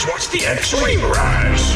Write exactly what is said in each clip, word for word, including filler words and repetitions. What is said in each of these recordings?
Let's watch the X-Wing rise.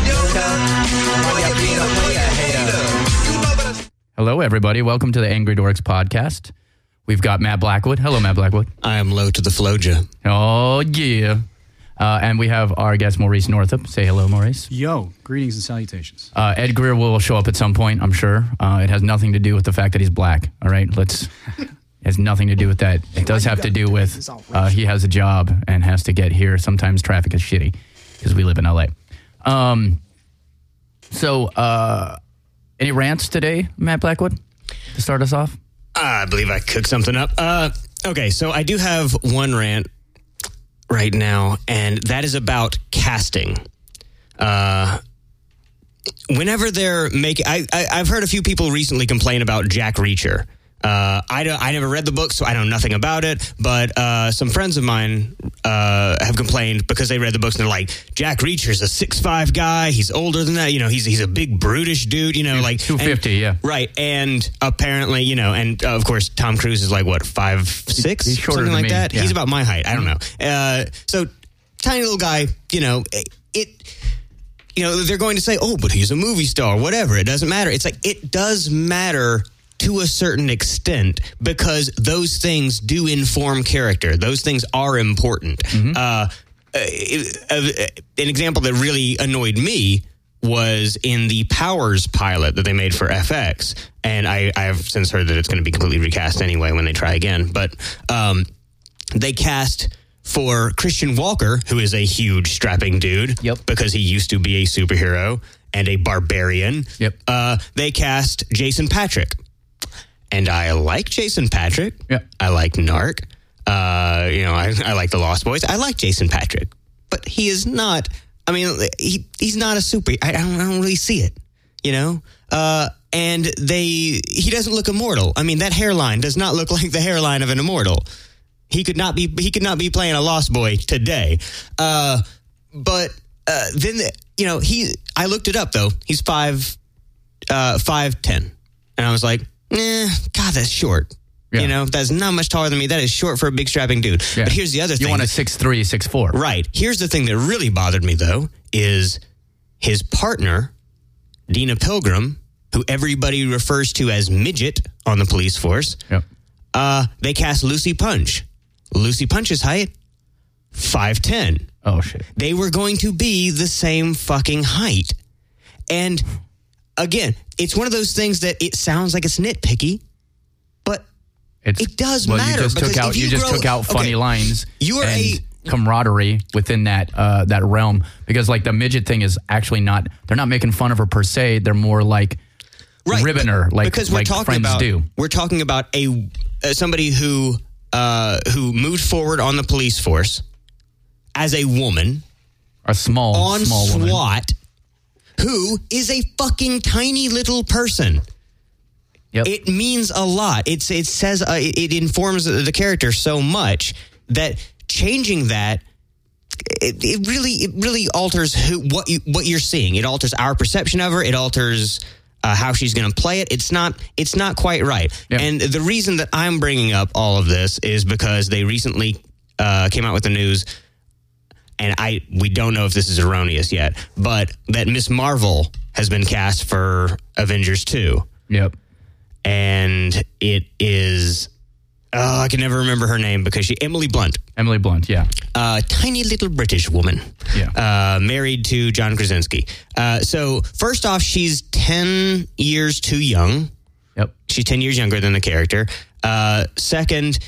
Hello, everybody. Welcome to the Angry Dorks podcast. We've got Matt Blackwood. Hello, Matt Blackwood. I am low to the Floja. Oh, yeah. Uh, and we have our guest, Maurice Northup. Say hello, Maurice. Yo, greetings and salutations. Uh, Ed Greer will show up at some point, I'm sure. Uh, it has nothing to do with the fact that he's black. All right, let's... It has nothing to do with that. It does have to do with uh, he has a job and has to get here. Sometimes traffic is shitty because we live in L A. Um, so, uh, any rants today, Matt Blackwood, to start us off? I believe I cooked something up. Uh, okay, so I do have one rant right now, and that is about casting. Uh, whenever they're making... I, I, I've heard a few people recently complain about Jack Reacher. Uh, I, don't, I never read the book, so I know nothing about it, but uh, some friends of mine uh, have complained because they read the books and they're like, Jack Reacher's a six foot five guy, he's older than that, you know, he's he's a big brutish dude, you know, he's like... two fifty, and, yeah. Right, and apparently, you know, and uh, of course, Tom Cruise is like, what, five six? He's shorter Something than like me, that? yeah. He's about my height, I don't know. Uh, so, tiny little guy, you know, it... You know, they're going to say, oh, but he's a movie star, whatever, it doesn't matter. It's like, it does matter to a certain extent, because those things do inform character. Those things are important. Mm-hmm. Uh, uh, an example that really annoyed me was in the Powers pilot that they made for F X. And I, I've since heard that it's going to be completely recast anyway when they try again. But um, they cast for Christian Walker, who is a huge strapping dude, yep. because he used to be a superhero and a barbarian. Yep. Uh, they cast Jason Patric. And I like Jason Patric. Yeah. I like Narc. Uh, you know, I, I like The Lost Boys. I like Jason Patric. But he is not, I mean, he he's not a super, I, I, don't, I don't really see it, you know? Uh, and they, he doesn't look immortal. I mean, that hairline does not look like the hairline of an immortal. He could not be, he could not be playing a Lost Boy today. Uh, but uh, then, you know, he, I looked it up though. He's five, uh, five ten. And I was like, Eh, God, that's short. Yeah. You know, that's not much taller than me. That is short for a big strapping dude. Yeah. But here's the other thing. You want a six three, six four. Right. Here's the thing that really bothered me, though, is his partner, Dina Pilgrim, who everybody refers to as Midget on the police force. Yep. Uh, they cast Lucy Punch. Lucy Punch's height, five ten. Oh, shit. They were going to be the same fucking height. And... Again, it's one of those things that it sounds like it's nitpicky, but it's, it does well, matter. You just took out, you, you just grow, took out funny okay, lines you are and a, camaraderie within that uh, that realm. Because like the midget thing is actually not, they're not making fun of her per se. They're more like right, ribbing her like, because we're like talking friends about, do. We're talking about a uh, somebody who uh, who moved forward on the police force as a woman. A small, on small woman. SWAT. Who is a fucking tiny little person. Yep. It means a lot. It's it says uh, it, it informs the character so much that changing that it, it really it really alters who what you what you're seeing. It alters our perception of her. It alters uh, how she's going to play it. It's not it's not quite right. Yep. And the reason that I'm bringing up all of this is because they recently uh, came out with the news. And I we don't know if this is erroneous yet, but that Miz Marvel has been cast for Avengers two. Yep. And it is, oh, I can never remember her name because she, Emily Blunt. Emily Blunt, yeah. Uh, tiny little British woman. Yeah. Uh, married to John Krasinski. Uh, so first off, she's ten years too young. Yep. She's ten years younger than the character. Uh, second,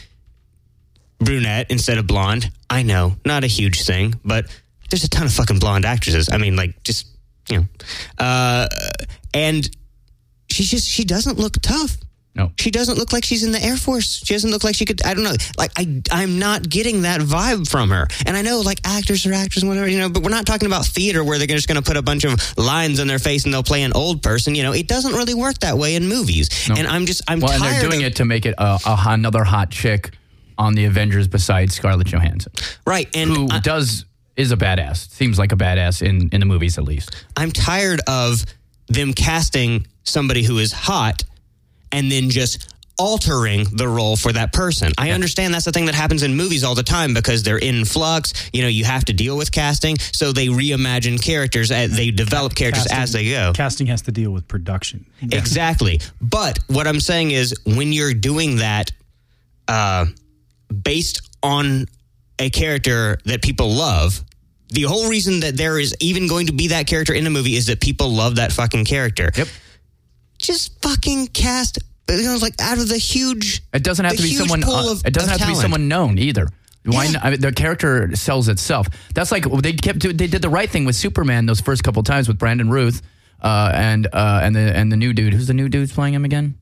brunette instead of blonde. I know, not a huge thing, but there's a ton of fucking blonde actresses. I mean, like, just, you know. Uh, and she's just, she doesn't look tough. No. She doesn't look like she's in the Air Force. She doesn't look like she could, I don't know. Like, I, I'm not getting that vibe from her. And I know, like, actors are actors and whatever, you know, but we're not talking about theater where they're just going to put a bunch of lines on their face and they'll play an old person. You know, it doesn't really work that way in movies. No. And I'm just, I'm well, tired and they're doing of, it to make it a, a, another hot chick on the Avengers besides Scarlett Johansson. Right. And who I, does, is a badass. Seems like a badass in, in the movies at least. I'm tired of them casting somebody who is hot and then just altering the role for that person. I understand that's the thing that happens in movies all the time because they're in flux. You know, you have to deal with casting, so they reimagine characters. As they develop characters Casting- as they go. Casting has to deal with production. Exactly. But what I'm saying is when you're doing that uh, based on a character that people love, the whole reason that there is even going to be that character in a movie is that people love that fucking character. Yep. Just fucking cast, you know, like out of the huge. It doesn't have the to be huge someone. pool Uh, of- it doesn't of have to be talent. someone known either. Why? Yeah. Not, I mean, the character sells itself. That's like they kept. do- They did the right thing with Superman those first couple times with Brandon Ruth uh, and uh, and the and the new dude. Who's the new dude playing him again?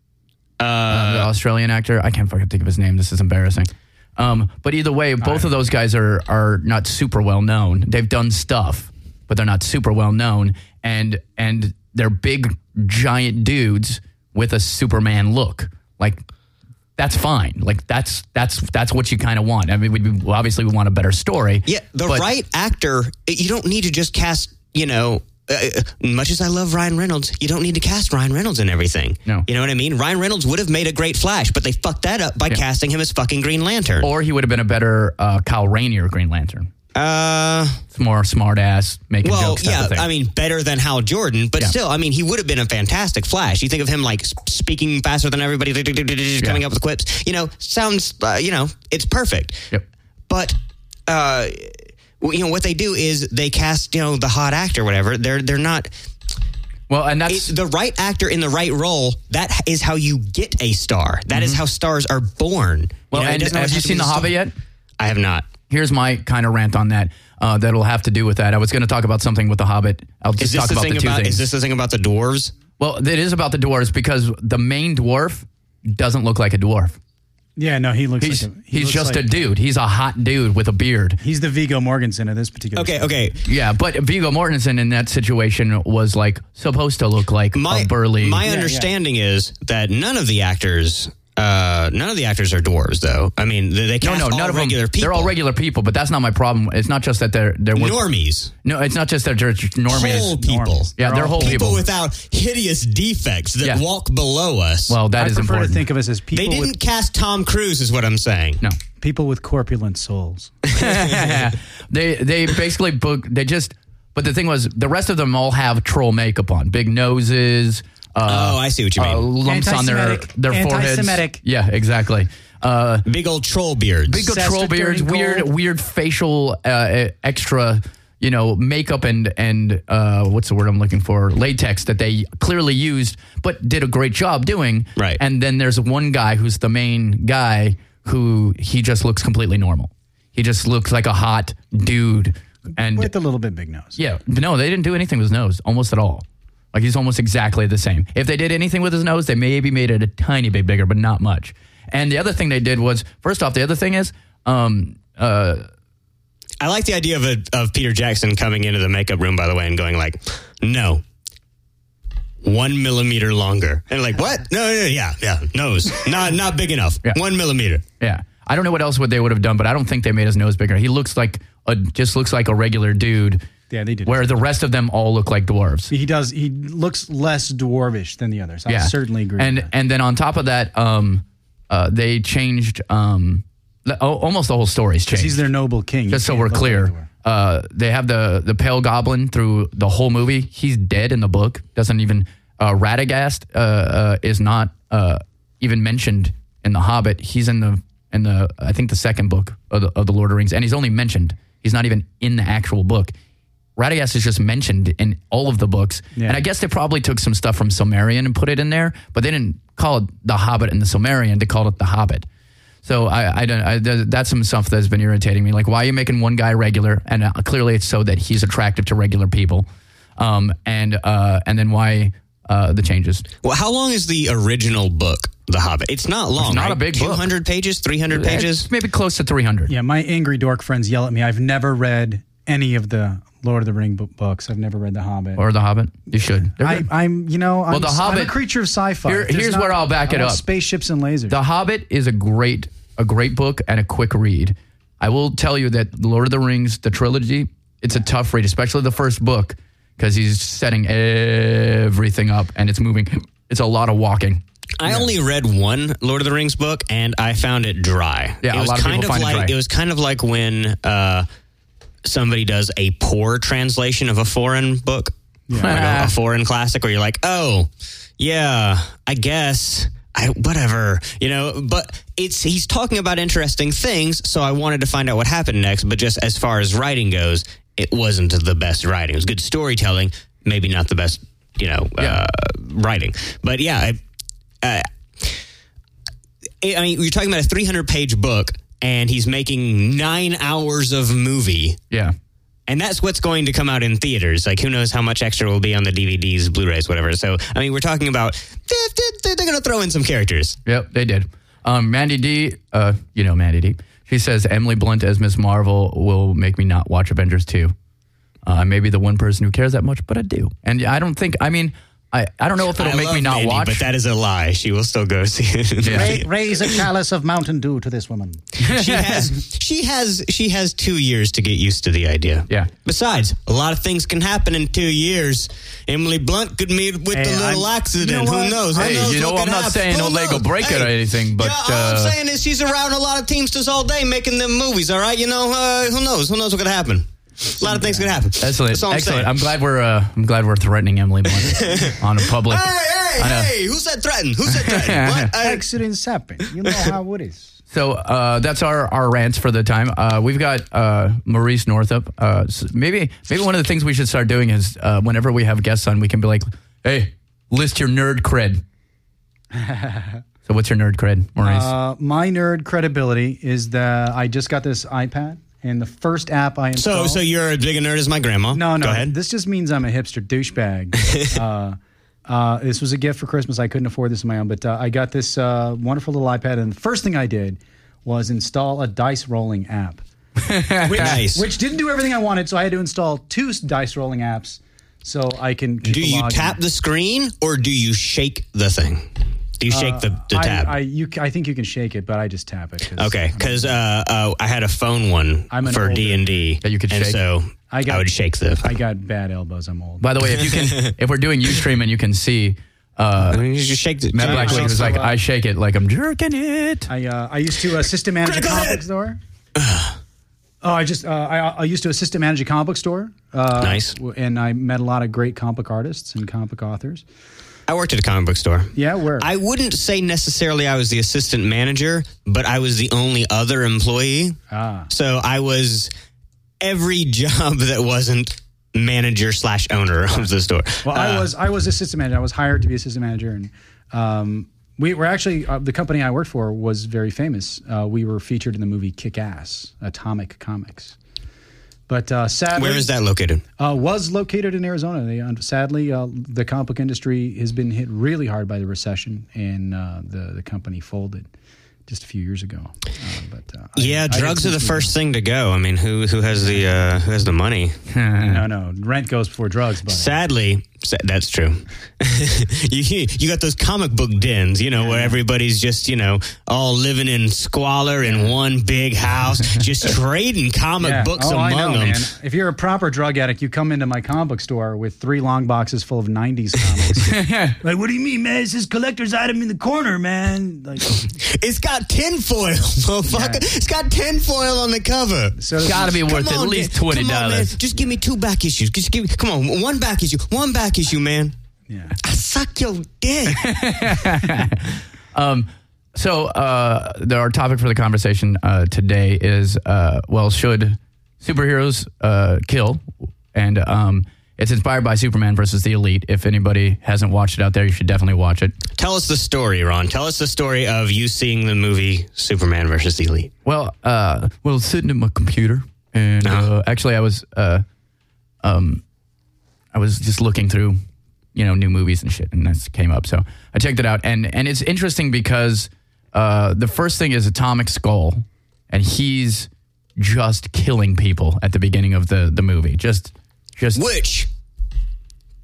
Uh, the Australian actor. I can't fucking think of his name. This is embarrassing. Um, but either way, both of those guys are are not super well known. They've done stuff, but they're not super well known. And and they're big giant dudes with a Superman look. Like that's fine. Like that's that's that's what you kind of want. I mean, we, we obviously we want a better story. Yeah, the but- right actor. You don't need to just cast. You know, uh, much as I love Ryan Reynolds, you don't need to cast Ryan Reynolds in everything. No. You know what I mean? Ryan Reynolds would have made a great Flash, but they fucked that up by Yeah. casting him as fucking Green Lantern. Or he would have been a better uh, Kyle Rayner Green Lantern. Uh, It's more smart ass, making well, jokes. type yeah, of thing. I mean, better than Hal Jordan, but Yeah. still, I mean, he would have been a fantastic Flash. You think of him like s- speaking faster than everybody, coming up with quips. You know, sounds, uh, you know, it's perfect. Yep. But, uh, you know, what they do is they cast, you know, the hot actor, whatever. They're they're not. Well, and that's It, the right actor in the right role. That is how you get a star. That is how stars are born. well. You know, it and doesn't always have you have to be seen The star. Hobbit yet? I have not. Here's my kind of rant on that. Uh, that'll have to do with that. I was going to talk about something with The Hobbit. I'll just Is this talk the about thing the two about? things. Is this the thing about the dwarves? Well, it is about the dwarves because the main dwarf doesn't look like a dwarf. Yeah, no, he looks He's like a, he he's looks just like, a dude. He's a hot dude with a beard. He's the Viggo Mortensen of this particular. Okay, show. okay. Yeah, but Viggo Mortensen in that situation was like supposed to look like My a burly. my yeah. understanding is that none of the actors, uh, none of the actors are dwarves, though. I mean, they, they no, cast no, all none of regular them. people. They're all regular people, but that's not my problem. It's not just that they're they're normies. No, it's not just that they're just normies. Whole people. Normies. Yeah, they're all whole People people. without hideous defects that Yeah. walk below us. Well, that I is prefer important. to think of us as people they didn't with cast Tom Cruise, is what I'm saying. no. people with corpulent souls. they they basically book they just but the thing was the rest of them all have troll makeup on, big noses, uh, Oh, I see what you uh, mean. lumps on their Anti-Semitic. their foreheads. Anti-Semitic. Yeah, exactly. Uh, Big old troll beards. big old Obsessed troll with beards, dirty weird gold. weird facial uh, extra, you know, makeup and and uh, what's the word I'm looking for? Latex that they clearly used, but did a great job doing. Right. And then there's one guy who's the main guy who he just looks completely normal. He just looks like a hot dude. And With a little bit big nose. yeah, no, they didn't do anything with his nose, almost at all. Like he's almost exactly the same. If they did anything with his nose, they maybe made it a tiny bit bigger, but not much. And the other thing they did was, first off, the other thing is, um, uh, I like the idea of a, of Peter Jackson coming into the makeup room, by the way, and going like, "No, one millimeter longer," and like, "What? No, no, no yeah, yeah, nose, not not big enough, Yeah. one millimeter." yeah, I don't know what else would they would have done, but I don't think they made his nose bigger. He looks like a just looks like a regular dude. Yeah, they did. Where the rest of them all look like dwarves. He does. He looks less dwarvish than the others. I Yeah, certainly agree. And with that. and then on top of that, um, uh, they changed um, the- oh, almost the whole story's changed. he's their noble king. Just You so can't we're look clear, everywhere. uh, they have the the pale goblin through the whole movie. He's dead in the book. Doesn't even uh, Radagast uh, uh, is not uh, even mentioned in the Hobbit. He's in the in the I think the second book of the, of the Lord of the Rings, and he's only mentioned. He's not even in the actual book. Radagast is just mentioned in all of the books, Yeah. and I guess they probably took some stuff from Silmarillion and put it in there, but they didn't call it the Hobbit and the Silmarillion. They called it the Hobbit. So I, I don't. I, that's some stuff that's been irritating me. Like, why are you making one guy regular? And uh, clearly, it's so that he's attractive to regular people. Um, and uh, and then why uh, the changes? Well, how long is the original book, The Hobbit? It's not long. It's not right? a big book. two hundred pages, three hundred pages. It's maybe close to three hundred. Yeah, my angry dork friends yell at me. I've never read any of the Lord of the Ring bo- books. I've never read The Hobbit. Or the Hobbit. You should. They're I, good. I'm, you know, I'm, The I'm Hobbit- a creature of sci-fi. Here- There's here's not- where I'll back I it want up. Spaceships and lasers. The Hobbit is a great a great book and a quick read. I will tell you that The Lord of the Rings, the trilogy, it's a tough read, especially the first book, because he's setting everything up and it's moving. It's a lot of walking. I only read one Lord of the Rings book, and I found it dry. Yeah, it was a lot of kind people of find like it dry. it was kind of like when uh, somebody does a poor translation of a foreign book, like a, a foreign classic, where you're like, oh, yeah, I guess. I, whatever, you know, but it's he's talking about interesting things, so I wanted to find out what happened next. But just as far as writing goes, it wasn't the best writing. It was good storytelling, maybe not the best, you know, Yeah. uh, writing. But yeah, I, uh, I mean, you're talking about a three hundred page book, and he's making nine hours of movie. Yeah. And that's what's going to come out in theaters. Like, who knows how much extra will be on the D V Ds, Blu-rays, whatever. So, I mean, we're talking about, they're, they're going to throw in some characters. Yep, they did. Um, Mandy D, uh, you know Mandy D, she says, Emily Blunt as Miss Marvel will make me not watch Avengers two. Uh, I may be the one person who cares that much, but I do. And I don't think, I mean, I, I don't know if it'll I make love me not Mandy, watch. but that is a lie. She will still go see it. Yeah. Ra- raise a chalice of Mountain Dew to this woman. She has, she has, she has two years to get used to the idea. Yeah. Besides, a lot of things can happen in two years. Emily Blunt could meet with Hey, the little I'm- accident. you know Who what? knows? Who Hey, knows you know, what I'm could not happen? saying no Who leg will knows? break it or anything, but, yeah, all uh, I'm saying is she's around a lot of teamsters all day making them movies. All right, you know, uh, who knows? Who knows what could happen? A lot of things could happen. Excellent. That's all I'm Excellent. saying. I'm glad we're uh, I'm glad we're threatening Emily Blunt on a public. Hey, hey, I know. hey! Who said threaten? Who said threaten? What? I- Accidents happen. You know how it is. So uh, that's our, our rants for the time. Uh, we've got uh, Maurice Northup. Uh, s- maybe maybe one of the things we should start doing is uh, whenever we have guests on, we can be like, "Hey, list your nerd cred." So what's your nerd cred, Maurice? Uh, my nerd credibility is that I just got this iPad, and the first app I so, installed. so you're as big a nerd as my grandma? No, no. Go ahead. This just means I'm a hipster douchebag. uh, uh, this was a gift for Christmas. I couldn't afford this on my own, but uh, I got this uh, wonderful little iPad, and the first thing I did was install a dice rolling app, which, Nice. which didn't do everything I wanted. So I had to install two dice rolling apps so I can. Keep Do a you log tap in. the screen or do you shake the thing? Do you shake the, the I, tab? I, you, I think you can shake it, but I just tap it. 'cause okay, I'm- because uh, uh, I had a phone one I'm an for older- D and D. That you could and shake? so I I, got- would shake the. I got bad elbows. I'm old. By the way, if you can, if we're doing Ustream and you can see, uh, you just shake the. Matt Blackwood was like, "I shake it like I'm jerking it." I uh, I used to assist to manage a Critical comic hit! store. Oh, I just uh, I, I used to assist to manage a comic book store. Uh, Nice. w- And I met a lot of great comic book artists and comic book authors. I worked at a comic book store. Yeah, where? I wouldn't say necessarily I was the assistant manager, but I was the only other employee. ah. So I was every job that wasn't manager slash owner of the store. Well, I Uh, was I was assistant manager. I was hired to be assistant manager, and um, we were actually uh, the company I worked for was very famous. Uh, we were featured in the movie Kick Ass, Atomic Comics. But uh, sadly, Where is that located? Uh, was located in Arizona. They, uh, sadly, uh, the comic book industry has been hit really hard by the recession, and uh, the the company folded just a few years ago. Uh, but uh, I- Yeah, I drugs are the didn't- first thing to go. I mean, who who has the uh, who has the money? No, no, rent goes before drugs, buddy. Sadly, sa- that's true. you you got those comic book dens, you know, where everybody's just, you know, all living in squalor in one big house, just trading comic Yeah. books oh, among I know, them. man. If you're a proper drug addict, you come into my comic book store with three long boxes full of nineties comics. Like, what do you mean, man? It's this collector's item in the corner, man. Like, It's got tinfoil, motherfucker. Yeah. It's got tinfoil on the cover. so It's got to be worth Come at on, least man. twenty Come on, man. dollars. Just give me two back issues. Just give me, come on, one back issue. One back issue, man. Yeah. I suck your dick. So uh, the, our topic for the conversation uh, today is, uh, well, should superheroes uh, kill? And um, it's inspired by Superman versus the Elite. If anybody hasn't watched it out there, you should definitely watch it. Tell us the story, Ron. Tell us the story of you seeing the movie Superman versus the Elite. Well, uh, well, sitting at my computer, and Uh-huh. uh, actually, I was, uh, um, I was just looking through, you know, new movies and shit, and this came up. So I checked it out, and and it's interesting because uh, the first thing is Atomic Skull, and he's just killing people at the beginning of the the movie. Just, just Which,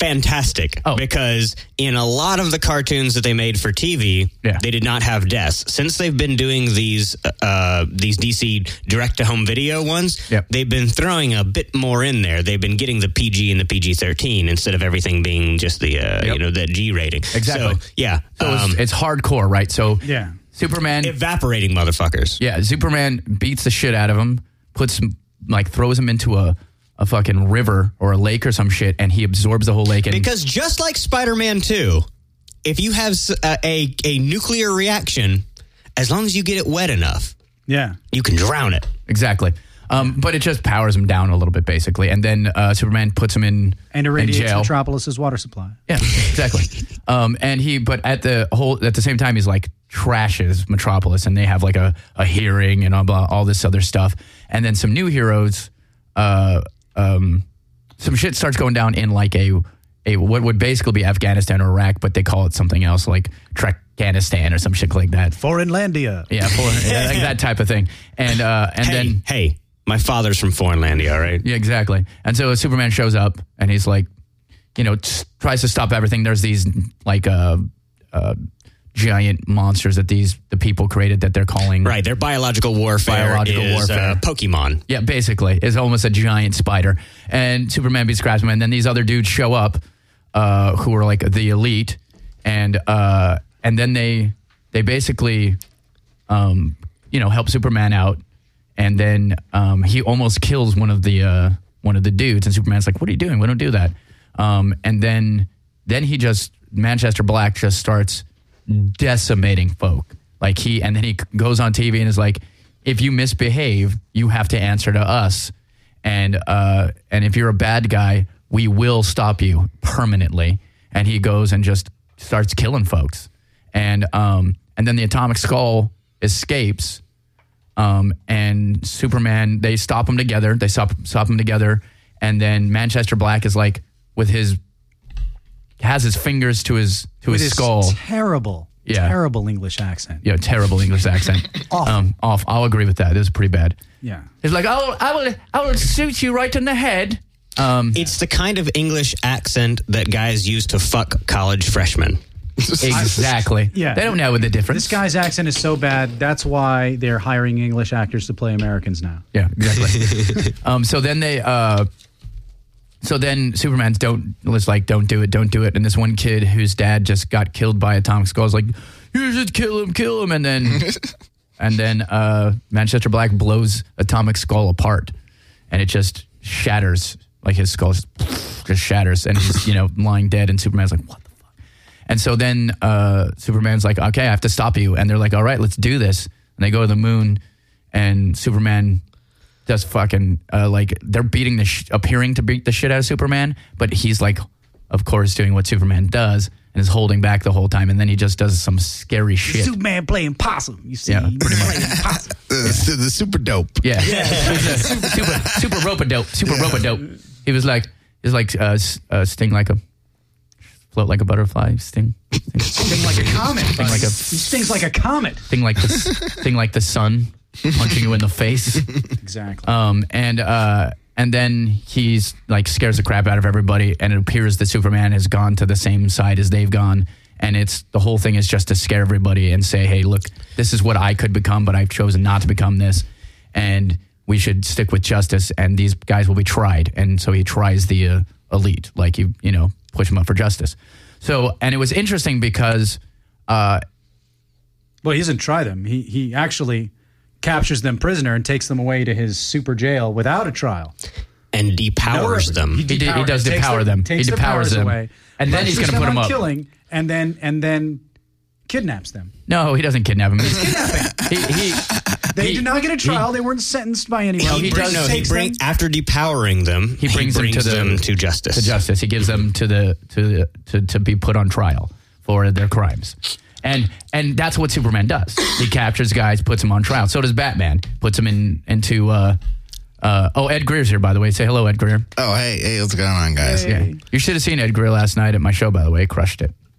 fantastic Oh. because in a lot of the cartoons that they made for T V, Yeah. they did not have deaths. Since they've been doing these uh, these D C direct-to-home video ones, Yep. they've been throwing a bit more in there. They've been getting the P G and the P G thirteen instead of everything being just the uh, Yep. you know the G rating. Exactly. So, yeah. So um, it's, it's hardcore, right? So Yeah. Superman, evaporating motherfuckers. yeah, Superman beats the shit out of him, puts him, like throws him into a, a fucking river or a lake or some shit, and he absorbs the whole lake. And Because just like Spider-Man two, if you have s- a, a, a nuclear reaction, as long as you get it wet enough, Yeah. you can drown it. exactly. Um, but it just powers him down a little bit, basically. And then uh, Superman puts him in, And in irradiates jail. Metropolis's water supply. Yeah, exactly. um, and he, but at the whole, at the same time, he's like trashes Metropolis, and they have like a, a hearing and all, blah, all this other stuff. And then some new heroes, uh, um, some shit starts going down in like a, a what would basically be Afghanistan or Iraq, but they call it something else, like Trekkanistan or some shit like that. Foreignlandia. Yeah, for, yeah like that type of thing. And uh, and hey, then hey, my father's from Foreignlandia, all right? yeah, exactly. And so Superman shows up and he's like, you know, t- tries to stop everything. There's these like uh, uh, giant monsters that these the people created that they're calling Right, their biological warfare Biological is warfare. Uh, Pokemon. Yeah, basically, it's almost a giant spider. And Superman beats Craftsman, and then these other dudes show up, uh, who are like the elite, and uh, and then they they basically, um, you know, help Superman out, and then um, he almost kills one of the uh, one of the dudes, and Superman's like, "What are you doing? We don't do that." Um, and then then he just Manchester Black just starts decimating folk. Like he, and then he goes on T V and is like, if you misbehave, you have to answer to us. And, uh, and if you're a bad guy, we will stop you permanently. And he goes and just starts killing folks. And, um, and then the Atomic Skull escapes. Um, and Superman, they stop him together. They stop, stop him together. And then Manchester Black is like, with his, has his fingers to his, to With his his skull. terrible, Yeah. terrible English accent. Yeah, terrible English accent. Awful. Um, off. I'll agree with that. It was pretty bad. Yeah. He's like, "Oh, I will, I will shoot you right in the head." Um, It's the kind of English accent that guys use to fuck college freshmen. exactly. Yeah. They don't know the difference. This guy's accent is so bad. That's why they're hiring English actors to play Americans now. Yeah, exactly. um, so then they, uh, so then Superman's don't was like, "Don't do it, don't do it." And this one kid whose dad just got killed by Atomic Skull is like, "You should kill him, kill him." And then, and then uh, Manchester Black blows Atomic Skull apart, and it just shatters. Like his skull just, just shatters, and he's you know lying dead. And Superman's like, "What the fuck?" And so then uh, Superman's like, "Okay, I have to stop you." And they're like, "All right, let's do this." And they go to the moon, and Superman does fucking uh, like they're beating the sh- appearing to beat the shit out of Superman, but he's like, of course, doing what Superman does and is holding back the whole time, and then he just does some scary shit. Superman playing possum. You see, Yeah, pretty much. playing possum. The, the super dope. Yeah, yeah. super, super, super rope-a-dope, super rope-a-dope. He was like, he was like, uh, s- uh, sting like a, float like a butterfly, sting, sting, Sting like a comet. Sting like a- he stings like a comet. sting like the, s- sting like the sun, punching you in the face. Exactly. Um, and uh, and then he's like scares the crap out of everybody, and it appears that Superman has gone to the same side as they've gone, and it's the whole thing is just to scare everybody and say, hey, look, this is what I could become, but I've chosen not to become this, and we should stick with justice, and these guys will be tried. And so he tries the uh, elite, like you you know push them up for justice. So and it was interesting because uh, Well, he doesn't try them. He he actually captures them prisoner and takes them away to his super jail without a trial. And depowers No, them. He did- he depower- does takes depower their- them. Takes He their depowers powers them. away, And then he's lectures gonna put them them on up. killing, and then and then kidnaps them. no, he doesn't kidnap him. he, he, They he- did not get a trial. he- they weren't sentenced by anyone. No, he bring- does- No, he takes bring, them- after depowering them, He brings them to the- them to justice. to justice. He gives them to the to the, to to be put on trial for their crimes, and and that's what Superman does. He captures guys, puts them on trial. So does Batman. Puts them in into. Uh, uh, oh, Ed Greer's here, by the way. Say hello, Ed Greer. Oh, hey, hey, what's going on, guys? Yeah, you should have seen Ed Greer last night at my show. By the way, crushed it.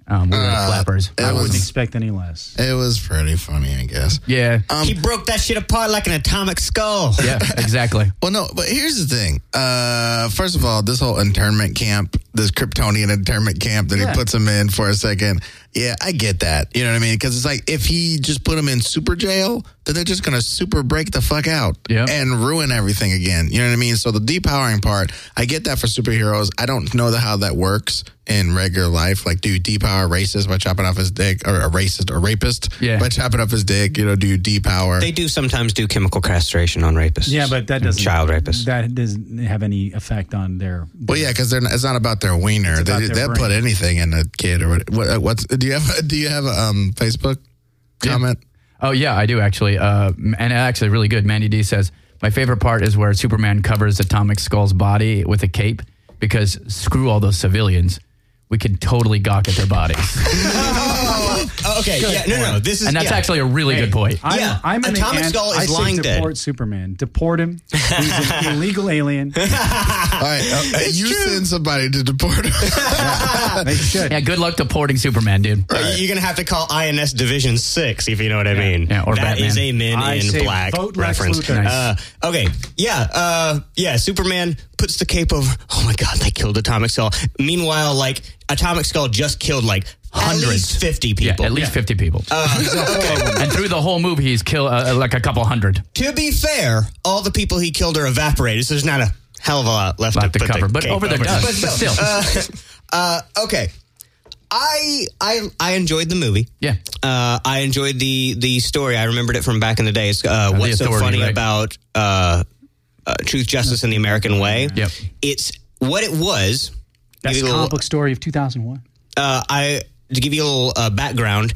Um, we were Uh, flappers. it I wouldn't was- expect any less. It was pretty funny, I guess. Yeah. Um, He broke that shit apart like an atomic skull. Yeah, exactly. Well, no, but here's the thing. Uh, first of all, this whole internment camp, this Kryptonian internment camp that Yeah. he puts him in for a second. Yeah, I get that. You know what I mean? Because it's like if he just put him in super jail, then they're just going to super break the fuck out Yep. and ruin everything again. You know what I mean? So the depowering part, I get that for superheroes. I don't know the, how that works in regular life. Like, do you depower a racist by chopping off his dick, or a racist or rapist Yeah. by chopping off his dick? You know, do you depower? They do sometimes do chemical castration on rapists. Yeah, but that doesn't Child rapists. That doesn't have any effect on their. Well, yeah, because it's not about their wiener. about They, their they'll brain. put anything in a kid or what. what what's do you have? Do you have a um, Facebook comment? Oh, yeah, I do actually. Uh, and actually, really good. Mandy D says, my favorite part is where Superman covers Atomic Skull's body with a cape because screw all those civilians. We can totally gawk at their bodies. Oh, okay, yeah, no, no, this is And that's yeah. actually a really good point. I'm, Yeah, I'm an Atomic ant- Skull is I say lying dead. deport Superman. Deport him. He's an illegal alien. All right, uh, you send somebody to deport him. They should. Yeah, good luck deporting Superman, dude. Uh, You're gonna have to call I N S Division Six if you know what I mean. Yeah, or That Batman. is a Men I in say Black vote Lex reference. Luthor. Uh, okay, yeah, uh, yeah. Superman puts the cape over. Oh my God, they killed Atomic Skull. Meanwhile, like Atomic Skull just killed like Hundreds. at least fifty Yeah, people. at least fifty people. Uh, And through the whole movie, he's killed uh, like a couple hundred. To be fair, all the people he killed are evaporated, so there's not a hell of a lot left, Left to, to put cover, the but cape over the over. dust. But But still, still. uh, uh, okay. I I I enjoyed the movie. Yeah. Uh, I enjoyed the the story. I remembered it from back in the days. Uh, The what's so Authority, funny right? about uh, uh, Truth, Justice, and the American Way? Yep. It's what it was. Best Give you a comic little- book story of two thousand one. uh, I to give you a little uh, background.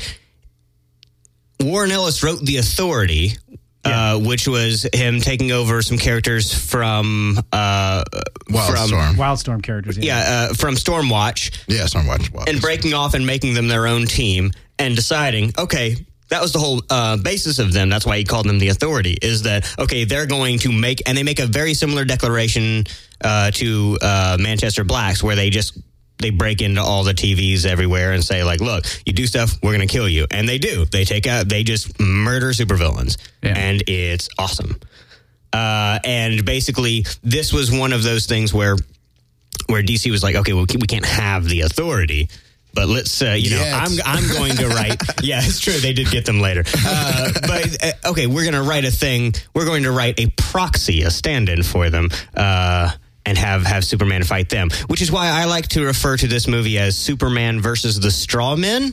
Warren Ellis wrote The Authority, uh, which was him taking over some characters from uh, Wildstorm. Wildstorm characters. yeah uh, from Stormwatch. Yeah, Stormwatch. Well, And breaking off and making them their own team and deciding, okay, that was the whole uh, basis of them. That's why he called them the Authority, is that, okay, they're going to make, and they make a very similar declaration uh, to uh, Manchester Blacks, where they just, they break into all the T Vs everywhere and say, like, look, you do stuff, we're going to kill you. And they do. They take out, they just murder supervillains. Yeah. And it's awesome. Uh, and basically, this was one of those things where where D C was like, okay, well, we can't have the Authority, but let's, uh, you know, Yet. I'm I'm going to write. Yeah, it's true. They did get them later. Uh, but uh, okay, we're going to write a thing. We're going to write a proxy, a stand-in for them, uh, and have have Superman fight them. Which is why I like to refer to this movie as Superman versus the Straw Men,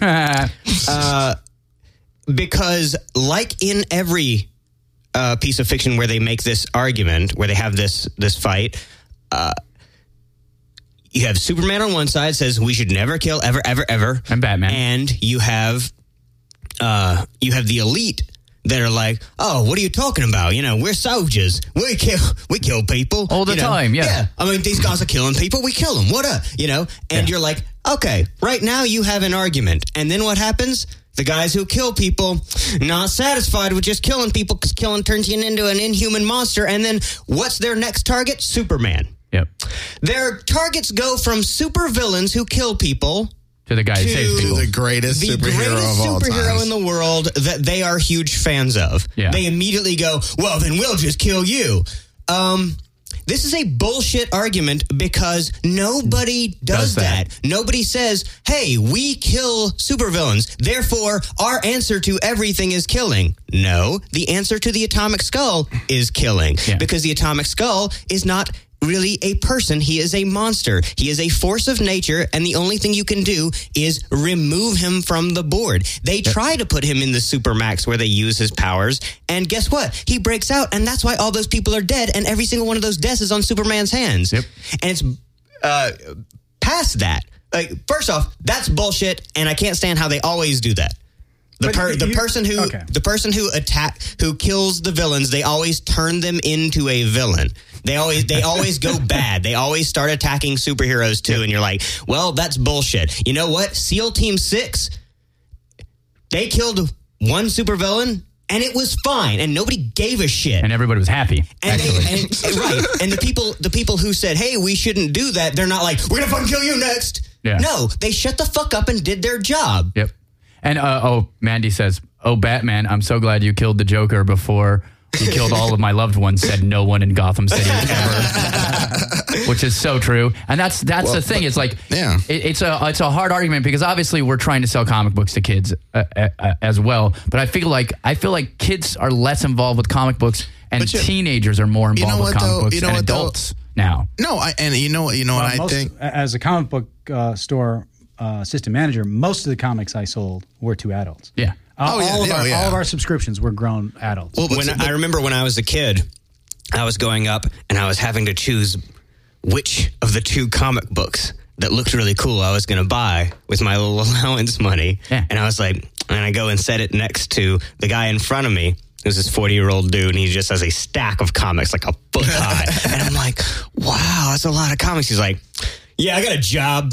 because like in every uh, piece of fiction where they make this argument, where they have this this fight. Uh, You have Superman on one side says we should never kill ever, ever, ever, And Batman. and you have, uh, you have the elite that are like, oh, what are you talking about? You know, we're soldiers. We kill, we kill people All the you know? time, yeah. Yeah, I mean, these guys are killing people. We kill them. What up? You know, and Yeah. you're like, okay, right now you have an argument, and then what happens? The guys who kill people, not satisfied with just killing people, because killing turns you into an inhuman monster. And then what's their next target? Superman. Yep. Their targets go from supervillains who kill people To the guy who saves To people. the greatest the superhero greatest of all superhero time. in the world that they are huge fans of. Yeah. They immediately go, well, then we'll just kill you. Um, this is a bullshit argument because nobody does, Does that. that. Nobody says, hey, we kill supervillains. Therefore, our answer to everything is killing. No, the answer to the Atomic Skull is killing. Yeah. Because the Atomic Skull is not really a person. He is a monster. He is a force of nature, and the only thing you can do is remove him from the board. They try to put him in the Supermax where they use his powers, and guess what? He breaks out, and that's why all those people are dead, and every single one of those deaths is on Superman's hands. Yep. And it's uh, past that. Like, first off, that's bullshit, and I can't stand how they always do that. The But per, the you- person who okay. the person who attack who kills the villains, they always turn them into a villain. They always they always go bad. They always start attacking superheroes too, and you're like, well, that's bullshit. You know what? SEAL Team Six, they killed one supervillain, and it was fine, and nobody gave a shit. And everybody was happy. And, they, actually. and right, and the people the people who said, hey, we shouldn't do that, they're not like, we're gonna fucking kill you next. Yeah. No, they shut the fuck up and did their job. Yep. And, uh, oh, Mandy says, oh, Batman, I'm so glad you killed the Joker before you killed all of my loved ones, said no one in Gotham City ever. Which is so true. And that's that's well, the thing. It's like, yeah. it, it's a it's a hard argument because obviously we're trying to sell comic books to kids uh, uh, as well. But I feel like I feel like kids are less involved with comic books and you, teenagers are more involved you know with what, comic though? books you know and what, adults though? now. No, I, and you know what, you know well, what I most, think? As a comic book uh, store uh, assistant manager, most of the comics I sold were to adults. Yeah. Uh, Oh, yeah, all, of yeah, our, yeah. all of our subscriptions were grown adults. Well, but, When but, I remember when I was a kid, I was going up and I was having to choose which of the two comic books that looked really cool I was going to buy with my little allowance money. Yeah. And I was like, and I go and set it next to the guy in front of me. There's this forty-year-old dude, and he just has a stack of comics like a foot high. And I'm like, wow, that's a lot of comics. He's like, yeah, I got a job.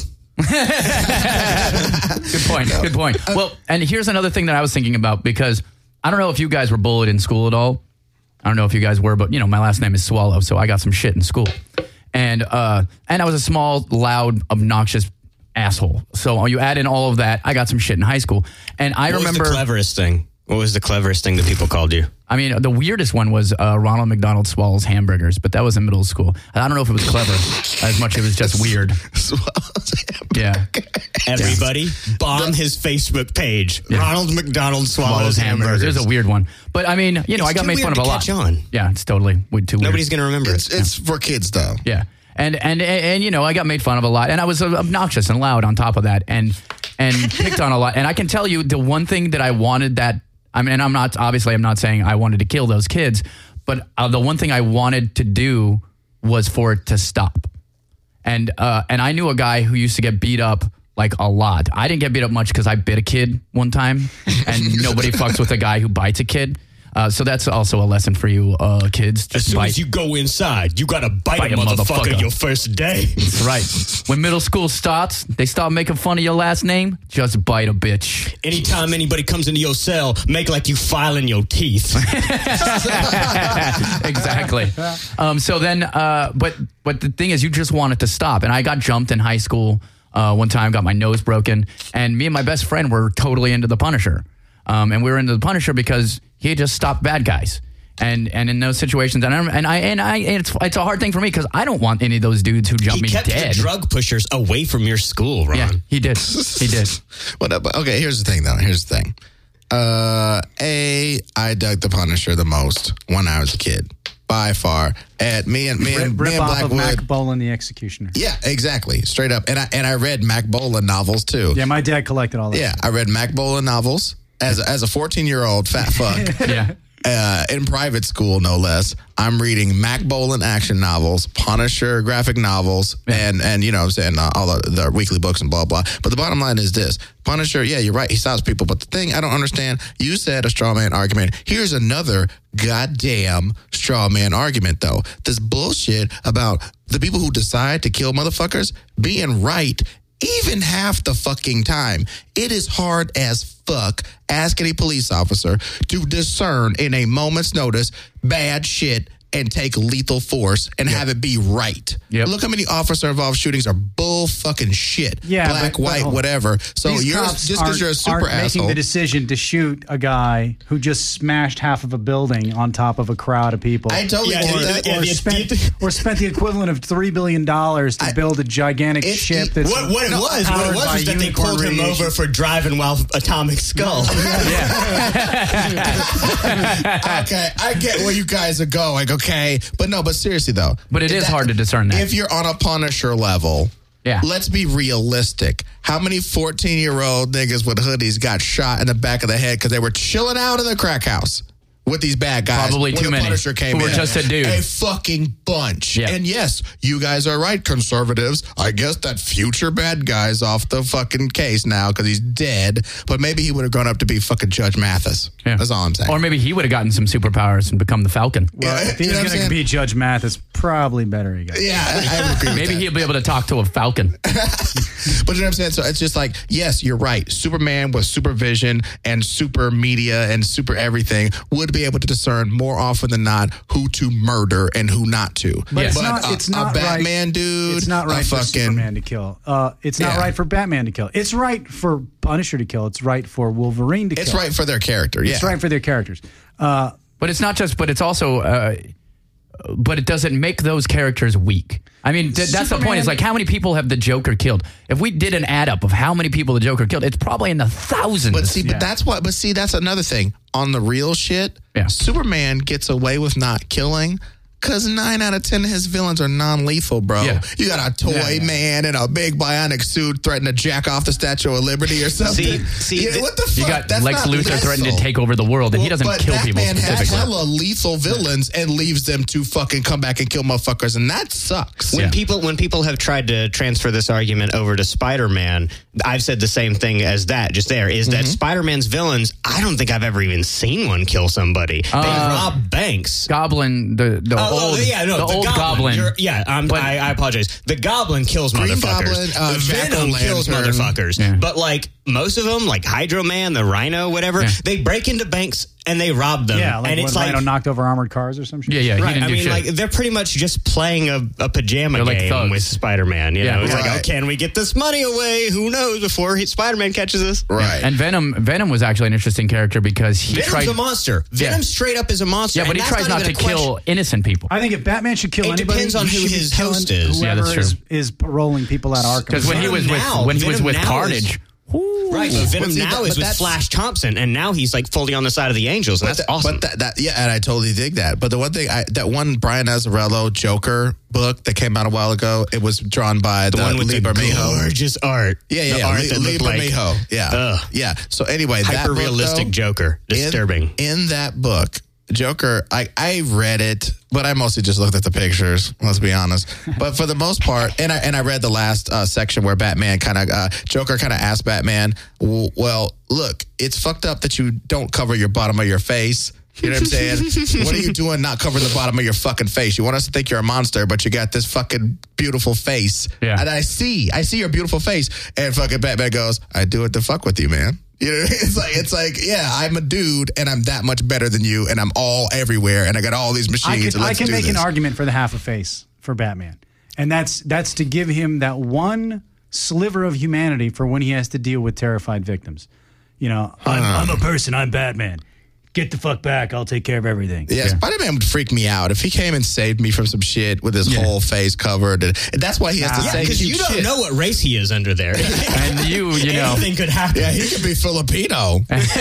Good point. Good point. Well, and here's another thing that I was thinking about because I don't know if you guys were bullied in school at all. I don't know if you guys were, but you know, my last name is Swallow, so I got some shit in school. And uh, and I was a small, loud, obnoxious asshole. So you add in all of that, I got some shit in high school. And I What remember was the cleverest thing? What was the cleverest thing that people called you? I mean, the weirdest one was uh, Ronald McDonald Swallows Hamburgers, but that was in middle school. I don't know if it was clever as much as it was just weird. Yeah. Everybody bomb his Facebook page. Ronald McDonald Swallows, Swallows Hamburgers. Hamburgers. There's a weird one. But I mean, you know, It's I got too made weird fun of a to lot. catch on. Yeah, it's totally way too weird. Nobody's going to remember it's, it. it's for kids, though. Yeah. And, and and and you know, I got made fun of a lot, and I was obnoxious and loud on top of that, and and picked on a lot. And I can tell you, the one thing that I wanted that I mean, I'm not obviously I'm not saying I wanted to kill those kids, but uh, the one thing I wanted to do was for it to stop. And uh, and I knew a guy who used to get beat up like a lot. I didn't get beat up much because I bit a kid one time, and nobody fucks with a guy who bites a kid. Uh, so that's also a lesson for you, uh, kids. Just As soon bite. as you go inside, you got to bite, Bite a a motherfucker, motherfucker. your first day. That's right. When middle school starts, they start making fun of your last name. Just bite a bitch. Anytime anybody comes into your cell, make like you filing your teeth. Exactly. Um, so then, uh, but but the thing is, you just want it to stop. And I got jumped in high school uh, one time, got my nose broken, and me and my best friend were totally into the Punisher. Um, and we were into the Punisher because he just stopped bad guys. And and in those situations, and I and I and I and it's it's a hard thing for me because I don't want any of those dudes who jump He me kept dead. the drug pushers away from your school, Ron. Yeah, he did. He did. But, okay, here's the thing, though. Here's the thing. Uh, A, I dug the Punisher the most when I was a kid, by far. At me and me and, Rip, me rip and off of Blackwood. Mac Bolan, the Executioner. Yeah, exactly, straight up. And I and I read Mac Bolan novels too. Yeah, my dad collected all that. Yeah, I read Mac Bolan novels as as a fourteen year old fat fuck. Yeah. Uh, in private school, no less. I'm reading Mac Bolan action novels, Punisher graphic novels, and and you know what I'm saying, uh, all the, the weekly books and blah blah. But the bottom line is this: Punisher, yeah, you're right, he stops people. But the thing I don't understand, you said a straw man argument. Here's another goddamn straw man argument, though. This bullshit about the people who decide to kill motherfuckers being right. Even half the fucking time, it is hard as fuck asking a police officer to discern in a moment's notice bad shit and take lethal force and Yep. have it be right. Yep. Look how many officer-involved shootings are bull fucking shit. Yeah, Black, but- but white, hold on. whatever. So These you're cops just because you're a super aren't making asshole. the decision to shoot a guy who just smashed half of a building on top of a crowd of people. I totally Yeah, get yeah, that. yeah, or, yeah, spent, yeah. or spent the equivalent of three billion dollars to I- build a gigantic It- ship it- that's What, what it No, was, what it powered was, by was that they unicorn pulled him radiation. over for driving while Atomic Skull. Okay, I get where you guys are going, okay? But no, but seriously, though. But it if is hard to discern that. If you're on a Punisher level, Yeah. let's be realistic. How many fourteen-year-old niggas with hoodies got shot in the back of the head because they were chilling out in the crack house with these bad guys? Probably when too the many Punisher came who were in? just a dude. A fucking bunch. Yeah. And yes, you guys are right, conservatives. I guess that future bad guy's off the fucking case now because he's dead. But maybe he would have grown up to be fucking Judge Mathis. Yeah. That's all I'm saying. Or maybe he would have gotten some superpowers and become the Falcon. well, if You he's know what I'm going saying? to be Judge Mathis, probably better he got. yeah, I, I would agree with Maybe that. he'll be able to talk to a Falcon. But you know what I'm saying? So it's just like, yes, you're right. Superman with supervision and super media and super everything would be able to discern more often than not who to murder and who not to. But it's But not. a, it's not a Batman right. dude. It's not right a for fucking, Superman to kill. Uh, it's not Yeah. right for Batman to kill. It's right for Punisher to kill. It's right for Wolverine to It's kill. right for their character. Yeah. It's right for their characters. Uh, But it's not just, but it's also, uh, but it doesn't make those characters weak. I mean, th- that's the point. Is like, how many people have the Joker killed? If we did an add up of how many people the Joker killed, it's probably in the thousands. But see, Yeah. but that's what. But see, that's another thing. On the real shit, Yeah. Superman gets away with not killing because nine out of ten of his villains are non-lethal, bro. Yeah. You got a toy Yeah, yeah. man in a big bionic suit threatening to jack off the Statue of Liberty or something. See- see, Yeah, th- what the fuck? you got That's Lex not Luthor lethal. threatening to take over the world, and he Well, doesn't but kill people Batman has specifically. hella lethal villains and leaves them to fucking come back and kill motherfuckers, and that sucks. When Yeah. people when people have tried to transfer this argument over to Spider-Man, I've said the same thing as that. Just there is that Spider-Man's villains. I don't think I've ever even seen one kill somebody. They Uh, rob banks. Goblin, the the Oh, old, oh, yeah, no, the the old Goblin. Goblin. You're- yeah, I'm, But- I, I apologize. The Goblin kills Green motherfuckers. Goblin, uh, the Venom Jack-o'-lantern. kills motherfuckers. Yeah. But like most of them, like Hydro Man, the Rhino, whatever, Yeah. they break into banks and they rob them. yeah, like and when it's like. Rhino knocked over armored cars or some shit. yeah, yeah, he Right, didn't I do mean, shit. like they're pretty much just playing a, a pajama They're like game thugs. with Spider-Man. You Yeah. know, it's Right. like, oh, can we get this money away? Who knows before he, Spider-Man catches us? Right. And Venom, Venom was actually an interesting character because he Venom's tried. a monster. Venom Yeah. straight up is a monster. Yeah, but and he that's tries not, even to a question. kill innocent people. I think if Batman should kill It anybody, depends on he who should be his killing host is. Yeah, Whoever that's is, true. is rolling people out of Arkham. Because when he was Venom with now- when he was Venom with now Carnage, Right, but Venom But see, now but- is but with that's- Flash Thompson, and now he's like fully on the side of the Angels, and But that's that- awesome. But that, that, yeah, and I totally dig that. But the one thing, I, that one Brian Azzarello Joker book that came out a while ago, it was drawn by the, the one with Lee the Bermejo. gorgeous art. Yeah, yeah, the yeah. art Lee, that Lee looked like Bermejo. Yeah, Ugh. yeah. So anyway, that hyper book, realistic though, Joker, in- disturbing. In, that book, Joker, I, I read it, but I mostly just looked at the pictures. Let's be honest. But for the most part, and I and I read the last uh, section where Batman kind of uh, Joker kind of asked Batman, "Well, well, look, it's fucked up that you don't cover your bottom of your face." You know what I'm saying? What are you doing not covering the bottom of your fucking face? You want us to think you're a monster, but you got this fucking beautiful face. Yeah. And I see, I see your beautiful face. And fucking Batman goes, I do it to fuck with you, man. You know, it's like, it's like, yeah, I'm a dude and I'm that much better than you and I'm all everywhere and I got all these I machines. can, and I let's can do make this. an argument for the half a face for Batman, and that's that's to give him that one sliver of humanity for when he has to deal with terrified victims. You know, I'm, I'm a person. I'm Batman. Get the fuck back. I'll take care of everything. Yeah, Spider-Man would freak me out if he came and saved me from some shit with his whole face covered. And, and that's why he has to Yeah, say because cute you don't shit. know what race he is under there. and you, you know, Anything could happen. Yeah, he could be Filipino.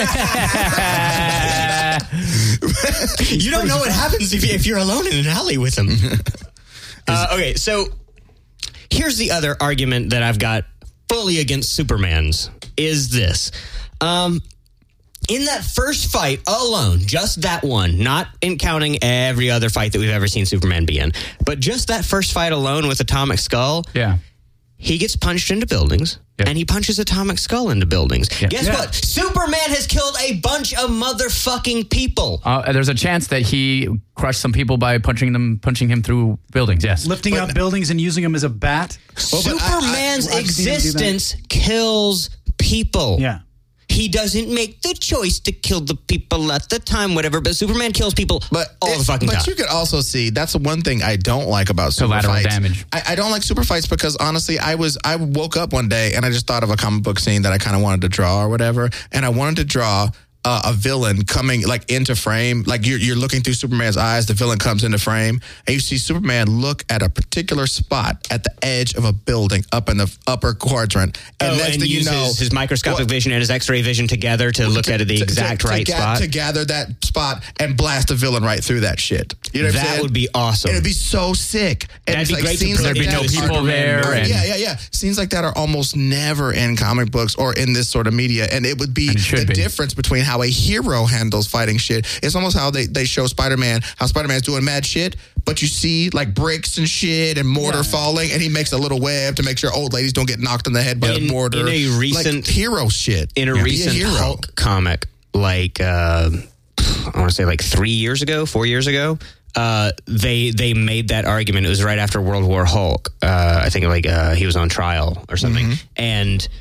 You don't know what happens if, you, if you're alone in an alley with him. uh, okay, so here's the other argument that I've got fully against Superman's is this. Um, in that first fight alone, just that one, not in counting every other fight that we've ever seen Superman be in, but just that first fight alone with Atomic Skull, yeah. he gets punched into buildings, Yeah. and he punches Atomic Skull into buildings. Yeah. Guess Yeah. what? Superman has killed a bunch of motherfucking people. Uh, there's a chance that he crushed some people by punching them, punching him through buildings. Yes, Lifting up buildings and using them as a bat. Well, but I- Superman's I- I've seen him do that. existence kills people. Yeah. He doesn't make the choice to kill the people at the time, whatever, but Superman kills people But all it- the fucking but time. you could also see that's the one thing I don't like about super Collateral fights. damage. I, I don't like super fights because honestly, I was I woke up one day and I just thought of a comic book scene that I kind of wanted to draw or whatever, and I wanted to draw. Uh, a villain coming like into frame, like you're you're looking through Superman's eyes. The villain comes into frame, and you see Superman look at a particular spot at the edge of a building up in the upper quadrant. And Oh, next and thing you uses know, his microscopic What- vision and his X-ray vision together to look at the to- exact to, right to, ga- spot. to gather that spot and blast the villain right through that shit. You know what I'm That saying? would be awesome. It'd be so sick. And That'd it's be like great to scenes put like There'd be that no is- people Superman there. movie. And yeah, yeah, yeah. Scenes like that are almost never in comic books or in this sort of media. And it would be And it should the be. difference between how a hero handles fighting shit. It's almost how they, they show Spider-Man, how Spider-Man's doing mad shit, but you see like bricks and shit and mortar Yeah. falling, and he makes a little web to make sure old ladies don't get knocked in the head by In- the mortar. in a recent- like, hero shit. in a Be recent hero. Hulk comic, like uh, I want to say like three years ago, four years ago, uh, they they made that argument. It was right after World War Hulk. Uh, I think like uh, he was on trial or something, and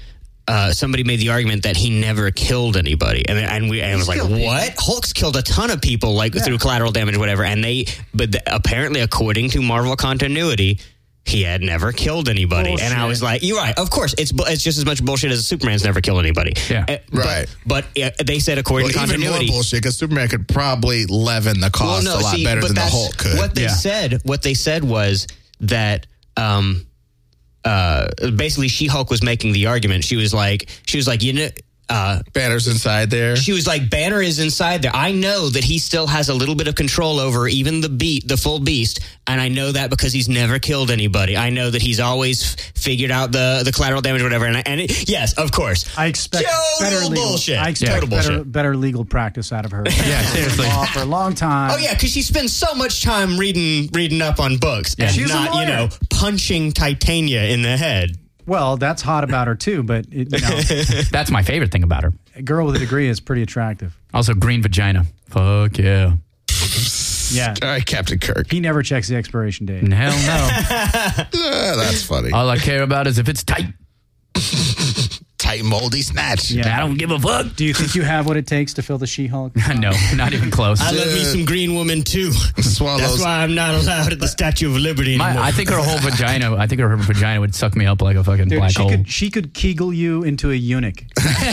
uh, somebody made the argument that he never killed anybody, and and we and I was like, killed what? people. Hulk's killed a ton of people, like Yeah. through collateral damage, or whatever. And they, but the, apparently, according to Marvel continuity, he had never killed anybody. Bullshit. And I was like, you're right. Of course, it's bu- it's just as much bullshit as Superman's never killed anybody. Yeah. Uh, Right. But, but uh, they said according Well, to even more continuity. bullshit because Superman could probably leaven the cost a lot see, better but than the that's- Hulk could. What they Yeah. said, what they said was that um, uh, basically She-Hulk was making the argument. She was like, she was like, you know. Uh, Banner's inside there. she was like, Banner is inside there. I know that he still has a little bit of control over even the beat, the full beast, and I know that because he's never killed anybody. I know that he's always f- figured out the, the collateral damage or whatever. And, I, and it, yes, of course, I expect Total better legal, bullshit. I expect Total better, bullshit. better legal practice out of her. Yeah, seriously. Law for a long time. Oh yeah, because she spends so much time reading reading up on books and She's a not, you lawyer. know, punching Titania in the head. Well, that's hot about her too, but it, you know, That's my favorite thing about her. a girl with a degree is pretty attractive. Also, green vagina. Fuck yeah. Yeah. All right, Captain Kirk. He never checks the expiration date. Hell no. Ah, that's funny. All I care about is if it's tight. Tight, moldy snatch. Yeah. I don't give a fuck. Do you think you have what it takes to fill the She-Hulk? No, not even close. I love me some green woman too. Swallows. That's why I'm not allowed at the Statue of Liberty My, anymore. I think her whole vagina. I think her vagina would suck me up like a fucking Dude, black she hole. could she could Kegel you into a eunuch.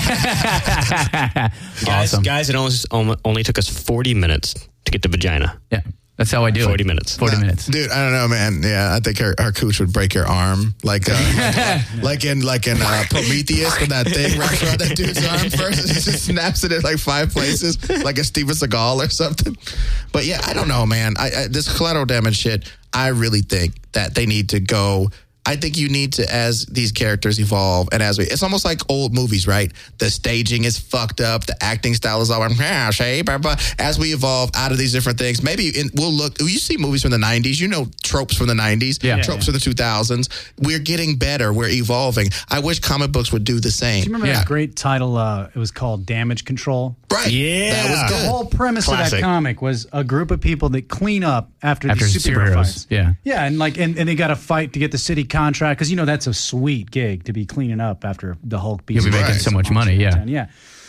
guys, Awesome. guys, it only, only took us forty minutes to get to vagina. Yeah, that's how I do it. forty minutes. Forty minutes. Dude, I don't know, man. Yeah, I think her, her cooch would break your arm, like uh, like in like in uh, Prometheus when that thing wraps around that dude's arm first, and it just snaps it in like five places, like a Steven Seagal or something. But yeah, I don't know, man. I, I this collateral damage shit. I really think that they need to go. I think you need to, as these characters evolve, and as we, it's almost like old movies, right? The staging is fucked up, the acting style is all, yeah, shape, blah, blah. As we evolve out of these different things, maybe in, we'll look, you see movies from the nineties, you know tropes from the nineties, Yeah. tropes Yeah. from the two thousands. We're getting better, we're evolving. I wish comic books would do the same. Do you remember Yeah. that great title? Uh, it was called Damage Control. Right. Yeah. That was The good. whole premise of Classic. that comic was a group of people that clean up after, After these superhero superheroes, fights. yeah. yeah, and like and, and they got to fight to get the city contract because you know that's a sweet gig to be cleaning up after the Hulk beats. You'll be the making Hulk so much monster money, yeah. downtown, yeah.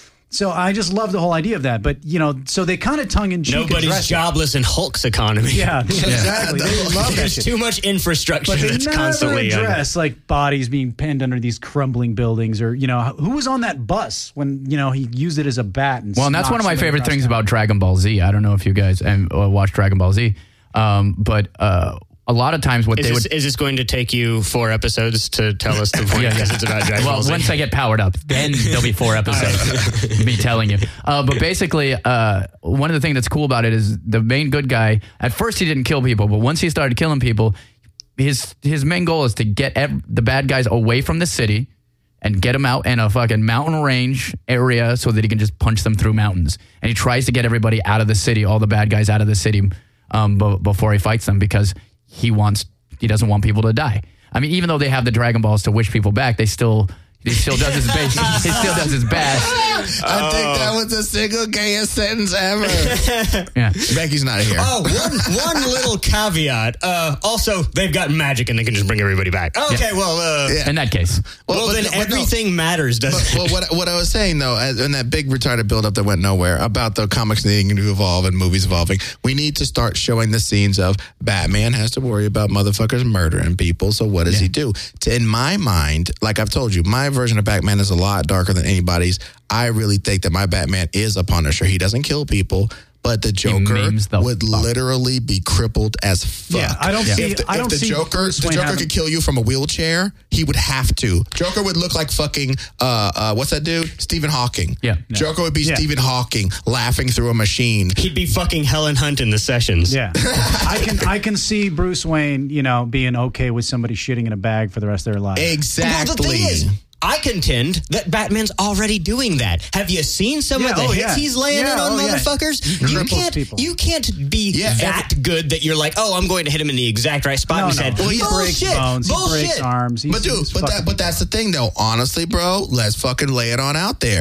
So I just love the whole idea of that, but you know, so they kind of tongue in cheek. Nobody's jobless in Hulk's economy. Yeah, exactly. They love that There's shit. too much infrastructure But they that's never constantly under. address like bodies being pinned under these crumbling buildings, or you know, who was on that bus when you know he used it as a bat. And Well, and that's knocked one of my somebody favorite across things town. about Dragon Ball Z. I don't know if you guys um, uh, watch Dragon Ball Z, um, but uh, a lot of times what Is they this, would. is this going to take you four episodes to tell us the point? Yeah, Because yeah. it's about Dragon Well, Ball Z. once I get powered up, then there'll be four episodes. Me telling you. Uh, but basically, uh, one of the things that's cool about it is the main good guy. At first, he didn't kill people, but once he started killing people, his his main goal is to get ev- the bad guys away from the city and get them out in a fucking mountain range area so that he can just punch them through mountains. And he tries to get everybody out of the city, all the bad guys out of the city, um, b- before he fights them because he wants. He doesn't want people to die. I mean, even though they have the Dragon Balls to wish people back, they still he still does his best. He still does his best. I think that was the single gayest sentence ever. Yeah. Becky's not here. Oh, one, one little caveat. Uh, also, they've got magic and they can just bring everybody back. Okay, well, uh, Yeah. In that case, well, but then no, but no. everything matters, doesn't Well, what what I was saying though, as- in that big retarded buildup that went nowhere about the comics needing to evolve and movies evolving, we need to start showing the scenes of Batman has to worry about motherfuckers murdering people. So what does Yeah. he do? To, in my mind, like I've told you, my version of Batman is a lot darker than anybody's. I really think that my Batman is a Punisher. He doesn't kill people. But the Joker maims the would fuck. literally be crippled as fuck. Yeah, I don't see- If the, I if don't the see Joker, Bruce the Wayne Joker having- could kill you from a wheelchair, he would have to. Joker would look like fucking uh, uh, what's that dude? Stephen Hawking. Yeah. Joker would be Yeah. Stephen Hawking laughing through a machine. He'd be fucking Helen Hunt in the sessions. Yeah, I can I can see Bruce Wayne, you know, being okay with somebody shitting in a bag for the rest of their life. Exactly. Well, the thing is, I contend that Batman's already doing that. Have you seen some Yeah, of the oh, hits yeah. he's laying Yeah, in on oh, yeah. motherfuckers? He You cripples can't. people. You can't be Yeah, that good that you're like, oh, I'm going to hit him in the exact right spot No, in his no. head. He Bullshit. breaks bones. He Bullshit. breaks arms. He's, But dude, he's but that fucking- but that's the thing though. Honestly, bro, let's fucking lay it on out there.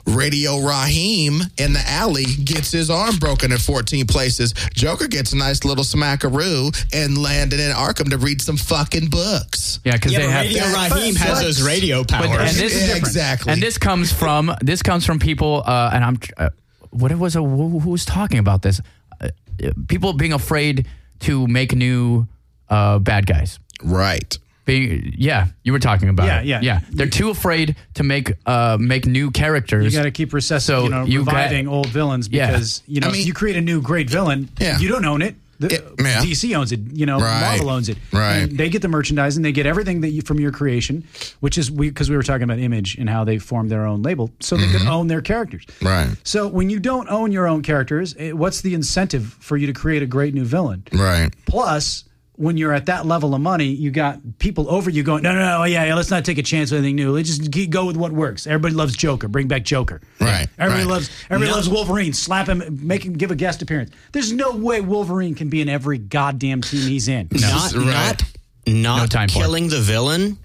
Radio Raheem in the alley gets his arm broken in fourteen places. Joker gets a nice little smackaroo and landed in Arkham to read some fucking books. Yeah, because Yeah, they but have Radio that- Raheem has those radio powers. and this is Yeah, different. exactly. And this comes from this comes from people. Uh, and I'm uh, what it was a who, who was talking about this? Uh, people being afraid to make new uh, bad guys. Right. Being, yeah, you were talking about Yeah, it. yeah. yeah. They're too afraid to make uh, make new characters. You got to keep recess- So you know, you got- reviving old villains Yeah. because you know I mean- if you create a new great villain, Yeah. you don't own it. The, It- yeah. D C owns it. You know, Right. Marvel owns it. Right. And they get the merchandising. They get everything that you, from your creation, which is we because we were talking about Image and how they formed their own label, so they Mm-hmm. could own their characters. Right. So when you don't own your own characters, eh, what's the incentive for you to create a great new villain? Right. Plus, when you're at that level of money, you got people over you going, no, no, no, yeah, yeah, let's not take a chance with anything new. Let's just keep, go with what works. Everybody loves Joker. Bring back Joker. Right, Everybody right. loves everybody No. loves Wolverine. Slap him, make him give a guest appearance. There's no way Wolverine can be in every goddamn team he's in. not Right. not not No time for it. killing the villain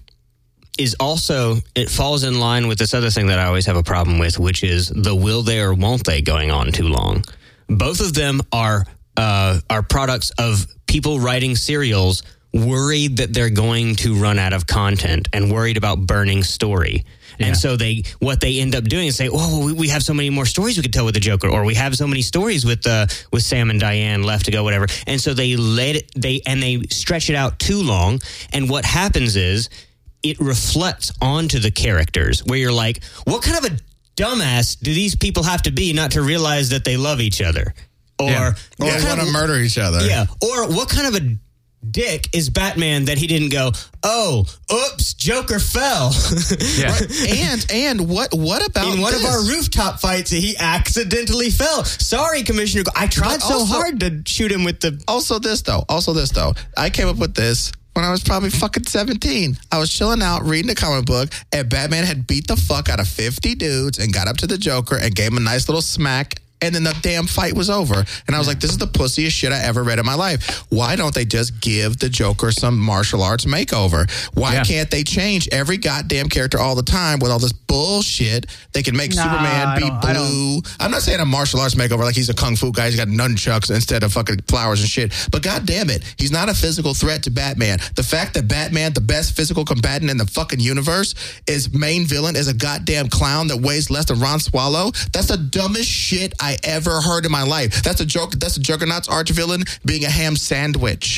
is also, it falls in line with this other thing that I always have a problem with, which is the will they or won't they going on too long. Both of them are uh, are products of people writing serials worried that they're going to run out of content and worried about burning story. Yeah. And so they, what they end up doing is say, "Oh, we, we have so many more stories we could tell with the Joker, or we have so many stories with uh, with Sam and Diane left to go, whatever." And so they let it, they and they stretch it out too long. And what happens is it reflects onto the characters, where you're like, "What kind of a dumbass do these people have to be not to realize that they love each other?" Or, Yeah. Or what kind want to of- murder each other. yeah. Or what kind of a dick is Batman that he didn't go, "Oh, oops, Joker fell." Yeah. and and what what about In one this? of our rooftop fights, he accidentally fell. Sorry, Commissioner. I tried But so also- hard to shoot him with the. Also this though. Also this though. I came up with this when I was probably fucking seventeen. I was chilling out reading a comic book, and Batman had beat the fuck out of fifty dudes and got up to the Joker and gave him a nice little smack. And then the damn fight was over. And I was like, this is the pussiest shit I ever read in my life. Why don't they just give the Joker some martial arts makeover? Why Yeah. can't they change every goddamn character all the time with all this bullshit? They can make Nah, Superman I be don't- I don't- blue. I'm not saying a martial arts makeover like he's a kung fu guy. He's got nunchucks instead of fucking flowers and shit. But god damn it, he's not a physical threat to Batman. The fact that Batman, the best physical combatant in the fucking universe, is main villain is a goddamn clown that weighs less than Ron Swallow. That's the dumbest shit I ever heard in my life. That's a joke. That's a Juggernaut's arch villain being a ham sandwich.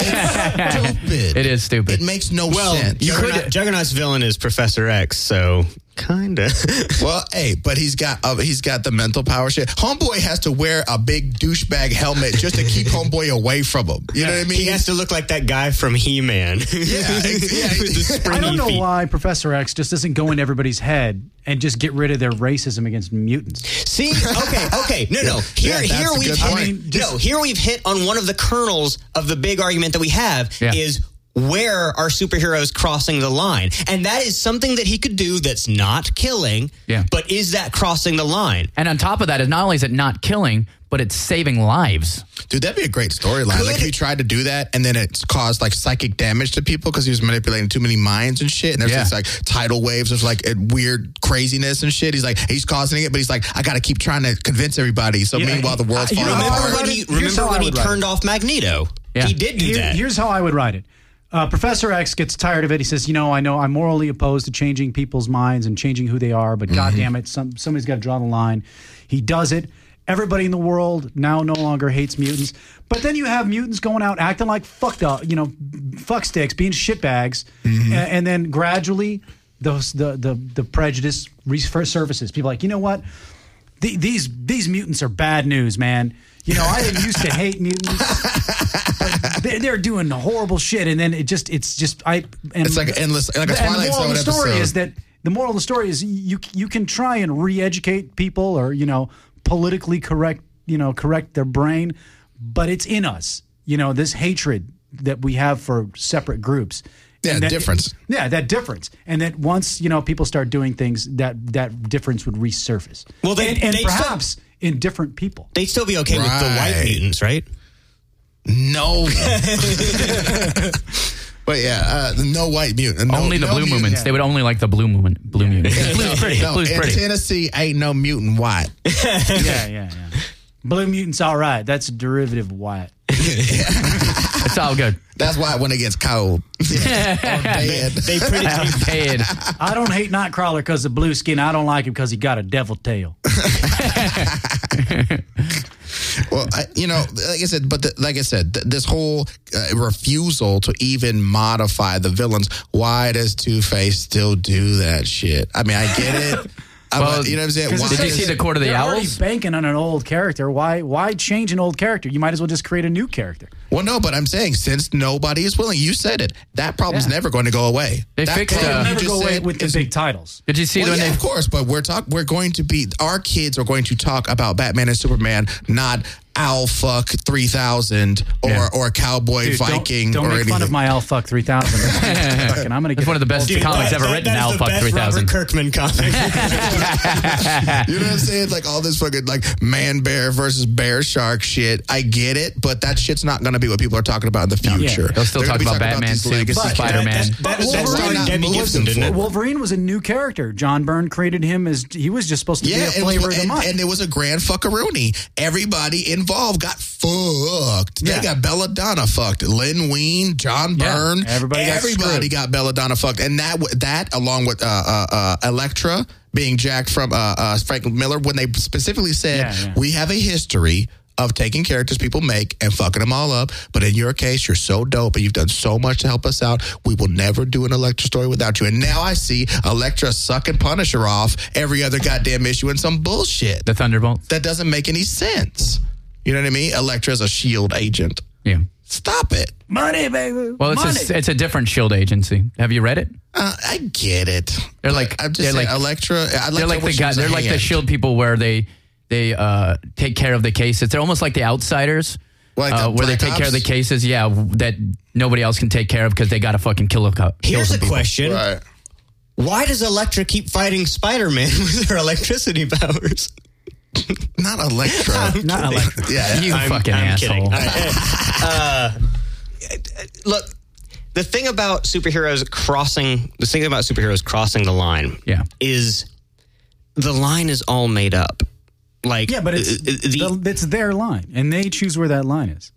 It's stupid. It is stupid. It makes no Well, sense. Juggernaut, Juggernaut's villain is Professor X, so kinda. Well, hey, but he's got uh, he's got the mental power shit. Homeboy has to wear a big douchebag helmet just to keep Homeboy away from him. You know what I mean? He has to look like that guy from He-Man. Yeah, ex- yeah. With the springy I don't know feet. why Professor X just doesn't go in everybody's head and just get rid of their racism against mutants. See, okay, okay, no, no. Here, Yeah, that's here a we've good hit, point. I mean, no, here we've hit on one of the kernels of the big argument that we have Yeah. is where are superheroes crossing the line, and that is something that he could do that's not killing. Yeah. But is that crossing the line? And on top of that, is not only is it not killing, but it's saving lives. Dude, that'd be a great storyline. Like if he tried to do that and then it's caused like psychic damage to people because he was manipulating too many minds and shit. And there's Yeah. this like tidal waves of like weird craziness and shit. He's like, he's causing it, but he's like, I got to keep trying to convince everybody. So Yeah, meanwhile, the world's you falling know, Remember apart. when he, Here's remember how I when he would write turned it. off Magneto? Yeah. He did do Here- that. Here's how I would write it. Uh, Professor X gets tired of it. He says, "You know, I know I'm morally opposed to changing people's minds and changing who they are, but God damn it, some, somebody's got to draw the line." He does it. Everybody in the world now no longer hates mutants. But then you have mutants going out acting like fucked up, you know, fuck sticks, being shitbags, and, and then gradually those the the the prejudice resurfaces. People are like, you know what? The, these these mutants are bad news, man. You know, I didn't used to hate mutants. But they're, they're doing horrible shit, and then it just it's just I. And, It's like an endless, like a and the Twilight moral Zone of the story episode. is that the moral of the story is you you can try and re-educate people or you know politically correct you know correct their brain, but it's in us. You know this hatred that we have for separate groups. Yeah, And that- difference. Yeah, that difference, and that once you know people start doing things, that that difference would resurface. Well, they- and, and they still- perhaps in different people. They'd still be okay with the white Right. mutants, right? No. But yeah, uh, no white mutant. No, only the no blue mutant. mutants. They would only like the blue mutant. Blue mutant. Blue's pretty. No, Blue's in pretty. Tennessee, ain't no mutant white. yeah, yeah, yeah. Blue mutant's all right. That's a derivative of white. It's all good. That's why when it gets cold, dead. They pretty I'm paid. I don't hate Nightcrawler because of blue skin. I don't like him because he got a devil tail. Well, I, you know, like I said, but the, like I said, th- this whole uh, refusal to even modify the villains. Why does Two-Face still do that shit? I mean, I get it. I, Well, you know what I'm saying? Why did you is- see the Court of the They're already Owls? banking on an old character. Why? Why change an old character? You might as well just create a new character. Well, no, but I'm saying since nobody is willing, you said it. That problem's Yeah. never going to go away. They that fixed, problem uh, you Never just go away said with the is- big titles. Did you see Well, when yeah, they? of course, but we're talk. We're going to be. Our kids are going to talk about Batman and Superman, not Owl Fuck three thousand or Yeah. or Cowboy Dude, don't- Viking don't, or make anything. fun of my L Fuck three thousand. Fucking, I'm gonna It's get one of the best Dude, comics that- ever that- written. that is Al the Fuck best three thousand. Robert Kirkman comic. You know what I'm saying? Like all this fucking like man bear versus bear shark shit. I get it, but that shit's not going to be what people are talking about in the future. They'll still They're talk gonna be about talking Batman these suits, legacy But- Spider-Man. That, that, But that Wolverine- started Debbie Wolverine- Gibson, didn't it? Wolverine was a new character. John Byrne created him as he was just supposed to Yeah, be a and, flavor of the and, month. and it was a grand fuckaroonie. Everybody involved got fucked. They Yeah. got Belladonna fucked. Lynn Wein, John Yeah, Byrne. everybody got everybody screwed. got Belladonna fucked. And that w- that along with uh, uh, uh, Elektra being jacked from uh, uh, Frank Miller, when they specifically said Yeah, yeah. we have a history of taking characters people make and fucking them all up. But in your case, you're so dope and you've done so much to help us out. We will never do an Elektra story without you. And now I see Elektra sucking Punisher off every other goddamn issue and some bullshit. The Thunderbolts. That doesn't make any sense. You know what I mean? Elektra's a SHIELD agent. Yeah. Stop it. Money, baby. Well, it's Money. a, it's a different Shield agency. Have you read it? Uh, I get it. They're But like- I'm just they're saying, like- Elektra. I like They're like the guys. They're like the Shield people where they they uh, take care of the cases. They're almost like the outsiders, Like the uh, where they Black take care of the Ops? cases. Yeah, that nobody else can take care of because they got to fucking kill a co- kill Here's some a people. question. Right. Why does Elektra keep fighting Spider-Man with her electricity powers? Not Elektra. Not Elektra. yeah. You I'm- fucking I'm asshole. kidding. uh, look, the thing about superheroes crossing, the thing about superheroes crossing the line Yeah. is the line is all made up. Like, Yeah, but it's uh, the, the- it's their line, and they choose where that line is.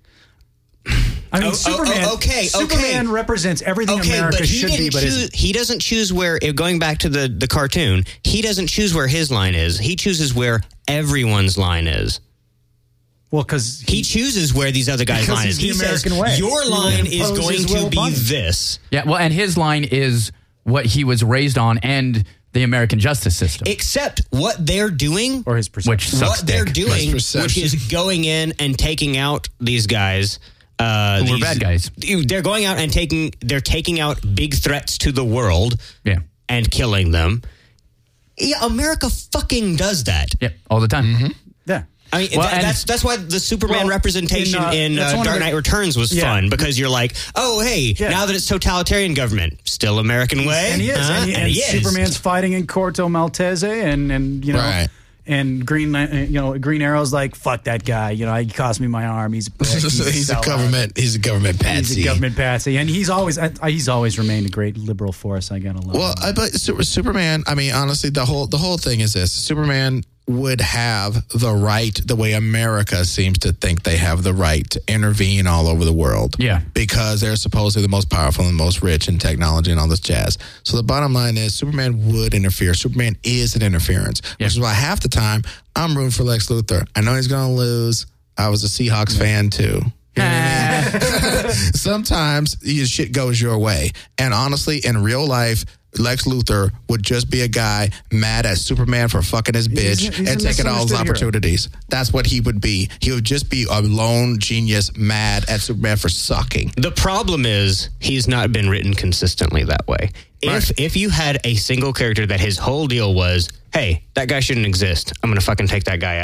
I mean, Oh, oh, Superman. oh, okay, Superman okay. represents everything okay, America but he should be, didn't but choose, isn't. he doesn't choose where. Going back to the the cartoon, he doesn't choose where his line is. He chooses where everyone's line is. Well, because He chooses where these other guys' Because line he's is. the He says, American way. your He will line is impose going his to will be upon you. this. Yeah, well, and his line is what he was raised on and the American justice system, Except what they're doing, or his perception. which sucks what they're dick. doing, That's which perception. is going in and taking out these guys. Uh, Who were these- bad guys. They're going out and taking. They're taking out big threats to the world Yeah, and killing them. Yeah, America fucking does that. yeah, all the time. Mm-hmm. yeah. I mean, Well, that- and- that's that's why the Superman Well, representation in, uh, in, that's uh, one of Dark the- Knight Returns was Yeah. fun because you're like, oh hey, Yeah. now that it's totalitarian government, still American way, And he is. huh? and he, and he is. Superman's fighting in Corto Maltese, and and you know, Right. and Green, uh, you know, Green Arrow's like, fuck that guy. You know, he cost me my arm. He's a prick. he's, He's, a sellout. government. He's a government patsy. He's a government patsy, and he's always I, I- he's always remained a great liberal force. I gotta love. Well, him. I, but Su- Superman. I mean, honestly, the whole the whole thing is this: Superman would have the right, the way America seems to think they have the right to intervene all over the world. Yeah. because they're supposedly the most powerful and most rich in technology and all this jazz. So the bottom line is, Superman would interfere. Superman is an interference, Yeah. which is why half the time I'm rooting for Lex Luthor. I know he's going to lose. I was a Seahawks fan too. You know what I mean? Sometimes your shit goes your way. And honestly, in real life, Lex Luthor would just be a guy mad at Superman for fucking his bitch He's a- he's a and taking all his misunderstood hero. opportunities. That's what he would be. He would just be a lone genius mad at Superman for sucking. The problem is he's not been written consistently that way. If Right. if you had a single character that his whole deal was, hey, that guy shouldn't exist, I'm gonna fucking take that guy out.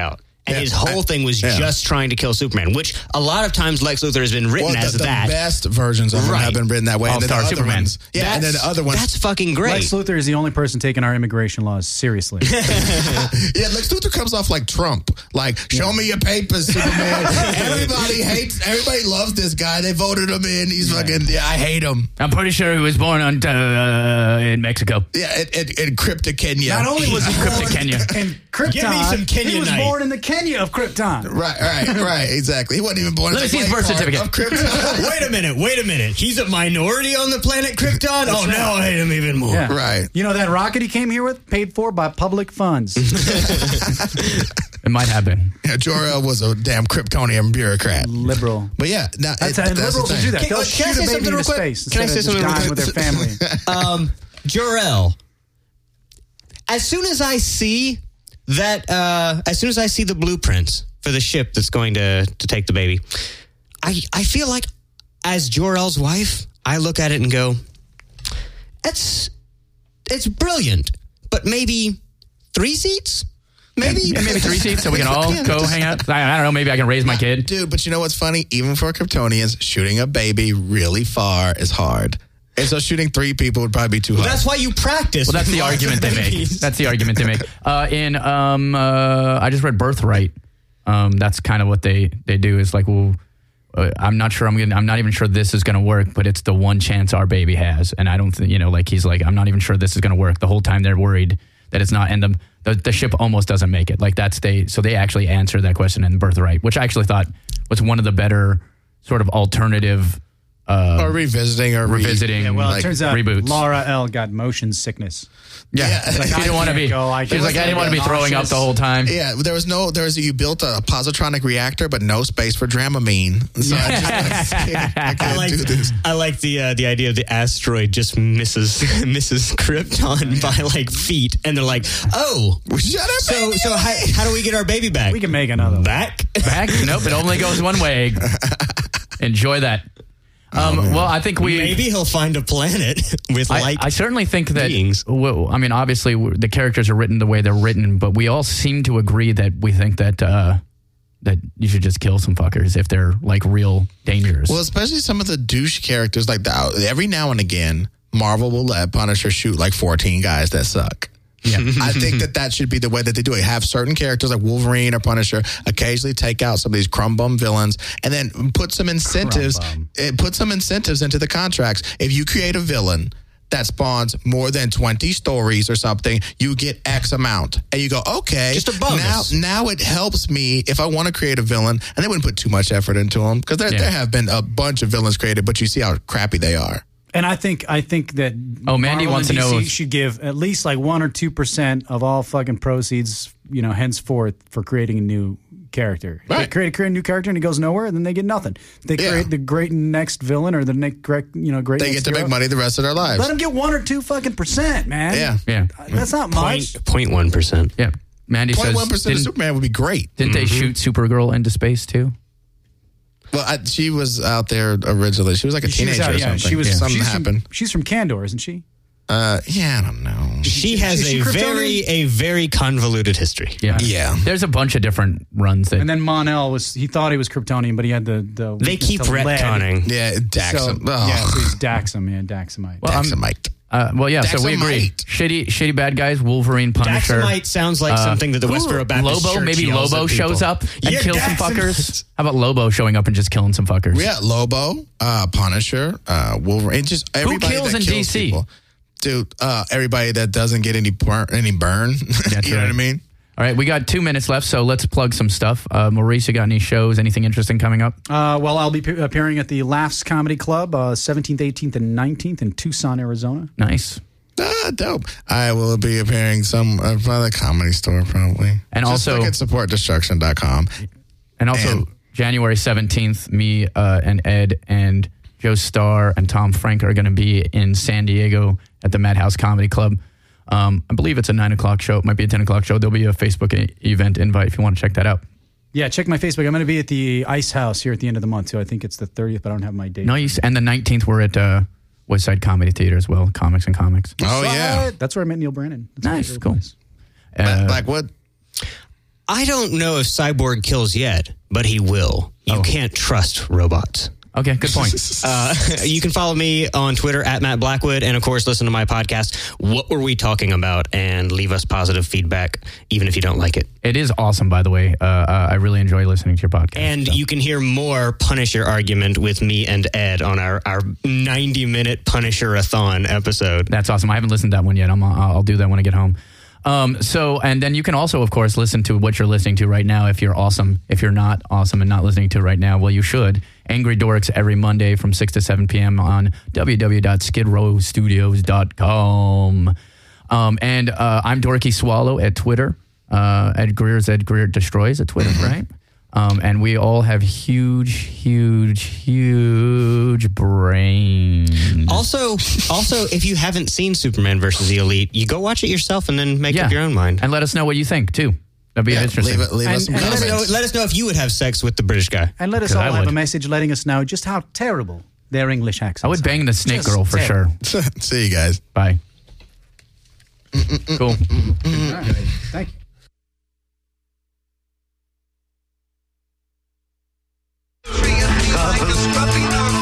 And Yeah, his whole I- thing was yeah. just trying to kill Superman, which a lot of times Lex Luthor has been written Well, as the, the that. best versions of them Right. have been written that way. And then the All-Star other Superman. ones, yeah, and then the other ones. That's fucking great. Lex Luthor is the only person taking our immigration laws seriously. Yeah, Lex Luthor comes off like Trump. Like, show me your papers, Superman. Everybody hates, everybody loves this guy. They voted him in. He's fucking, yeah, I hate him. I'm pretty sure he was born on, uh, in Mexico. Yeah, in, in, in Crypto Kenya. Not only was he Crypto born Kenya. in Krypton, Give me some he was Kenyanite. born in the Kenya of Krypton. Right, right, right, exactly. He wasn't even born Let in me the see his white birth part certificate. of Krypton. Wait a minute, wait a minute. He's a minority on the planet Krypton? Oh, now I hate him even more. Yeah. Right. You know that rocket he came here with, paid for by public funds. It might have been. Yeah, Jor-El was a damn Kryptonian bureaucrat. Liberal. But yeah, now, That's it, how that's liberals the will thing. do that. Can- They'll can I shoot say a baby something into real quick? space Can I instead say of just something real dying quick? with their family. Um, Jor-El. As soon as I see that, uh, as soon as I see the blueprints for the ship that's going to, to take the baby, I, I feel like as Jor-El's wife, I look at it and go, that's, it's brilliant, but maybe three seats? Maybe? Yeah, maybe three seats so we can all Yeah, go just- hang out. I, I don't know. Maybe I can raise my kid. Dude, but you know what's funny? Even for Kryptonians, shooting a baby really far is hard. And so shooting three people would probably be too hard. That's why you practice. Well, that's with the lots of argument they make. babies. That's the argument they make. Uh, in um, uh, I just read Birthright. Um, that's kind of what they, they do. Is like, well, uh, I'm not sure. I'm gonna. I'm not even sure this is going to work. But it's the one chance our baby has, and I don't think you know. Like he's like, I'm not even sure this is going to work. The whole time they're worried that it's not, and the, the the ship almost doesn't make it. Like that's they. So they actually answer that question in Birthright, which I actually thought was one of the better sort of alternative. Uh, or revisiting or re- revisiting. Yeah, well, like, it turns out reboots. Laura L. got motion sickness. Yeah, Yeah. like, Like, she I didn't want to can't be. go, I She was can't like, I didn't want to be go. throwing up the whole time. Yeah, there was no, there was, you built a positronic reactor, but no space for Dramamine. So I just, I can't I like do this. I like the uh, the idea of the asteroid just misses misses Krypton by like feet, and they're like, oh, Shut up, so baby. so how, how do we get our baby back? We can make another one. back. Back? Nope, it only goes one way. Enjoy that. Um, well, I think we. Maybe he'll find a planet with I, light. I certainly think that. beings. Well, I mean, obviously, w- the characters are written the way they're written, but we all seem to agree that we think that uh, that you should just kill some fuckers if they're like real dangerous. Well, especially some of the douche characters like that. Every now and again, Marvel will let Punisher shoot like fourteen guys that suck. yeah. I think that that should be the way that they do it. Have certain characters like Wolverine or Punisher occasionally take out some of these crumb bum villains and then put some incentives, Crumb eh, put some incentives into the contracts. If you create a villain that spawns more than twenty stories or something, you get X amount. And you go, okay. Just a bonus. Now, now it helps me if I want to create a villain, and they wouldn't put too much effort into them because there, Yeah. there have been a bunch of villains created, but you see how crappy they are. And I think I think that Oh, Mandy Marvel wants and to know D C if- should give at least like one or two percent of all fucking proceeds, you know, henceforth for creating a new character. If they Right. create, create a new character and he goes nowhere, then they get nothing. If they Yeah. create the great next villain or the next great, you know, great. They next get to make hero, money the rest of their lives. Let them get one or two fucking percent, man. Yeah. yeah. That's not much. Point point one percent. Yeah. Mandy zero point says, one percent of didn't, Superman would be great. didn't they shoot Supergirl into space too? Well, I, she was out there originally. She was like a She was teenager out- or yeah, something. she was. Something she's happened. From, she's from Kandor, isn't she? Uh, yeah, I don't know. She has Is she a Kryptonian? very a very convoluted history. Yeah. Yeah. There's a bunch of different runs that. And then Mon-El was. He thought he was Kryptonian, but he had the the. They weakness keep to lead. retconning. Yeah, Daxam. So, oh, yeah, so he's Daxam, yeah, Daxamite. well, I'm- Daxamite. uh, well, yeah. So we agree. Daxamite. Shitty, shitty bad guys. Wolverine, Punisher. Daxamite sounds like something that the Westboro Baptist Lobo, Church maybe yells Lobo at people. shows up and You're kills some Daxamite. fuckers. How about Lobo showing up and just killing some fuckers? Yeah, Lobo, uh, Punisher, uh, Wolverine. Just everybody kills that in kills D C? people. Dude, uh, everybody that doesn't get any burn, any burn. That's you know right. what I mean? All right, we got two minutes left, so let's plug some stuff. Uh, Maurice, you got any shows, anything interesting coming up? Uh, well, I'll be p- appearing at the Laughs Comedy Club, uh, seventeenth, eighteenth, and nineteenth in Tucson, Arizona. Nice. Ah, dope. I will be appearing some uh, by the Comedy Store probably. And Just also- look at support destruction dot com. And also, And- January seventeenth, me uh, and Ed and Joe Starr and Tom Frank are going to be in San Diego at the Madhouse Comedy Club. Um, I believe it's a nine o'clock show. It might be a ten o'clock show. There'll be a Facebook e- event invite if you want to check that out. Yeah, check my Facebook. I'm going to be at the Ice House here at the end of the month, too. I think it's the thirtieth, but I don't have my date. Nice. And the nineteenth, we're at uh, West Side Comedy Theater as well, Comics and Comics. Oh, yeah. That's where I met Neil Brennan. That's my Nice, favorite cool. place. Uh, Like what? I don't know if Cyborg kills yet, but he will. You Oh. can't trust robots. Okay, good point. Uh, you can follow me on Twitter at Matt Blackwood, and of course, listen to my podcast, What Were We Talking About? And leave us positive feedback, even if you don't like it. It is awesome, by the way. Uh, uh, I really enjoy listening to your podcast. And so. you can hear more Punisher argument with me and Ed on our, our ninety-minute Punisher-a-thon episode. That's awesome. I haven't listened to that one yet. I'm, I'll do that when I get home. Um, so, and then you can also, of course, listen to what you're listening to right now if you're awesome. If you're not awesome and not listening to it right now, well, you should. Angry Dorks every Monday from six to seven p.m. on w w w dot skid row studios dot com. Um, and uh, I'm Dorky Swallow at Twitter. Uh, Ed Greer's Ed Greer Destroys at Twitter, right? Um, and we all have huge, huge, huge brains. Also, also, if you haven't seen Superman versus the Elite, you go watch it yourself and then make Yeah. up your own mind. And let us know what you think, too. That'd be Yeah, interesting. leave it, leave us some And- and Let us, know, comments. let us know if you would have sex with the British guy. And let us 'Cause all I have would. a message letting us know just how terrible their English accents I would are. bang the snake Just girl for terrible. sure. See you guys. Bye. Cool. All right. Thank you. Like a scruffy dog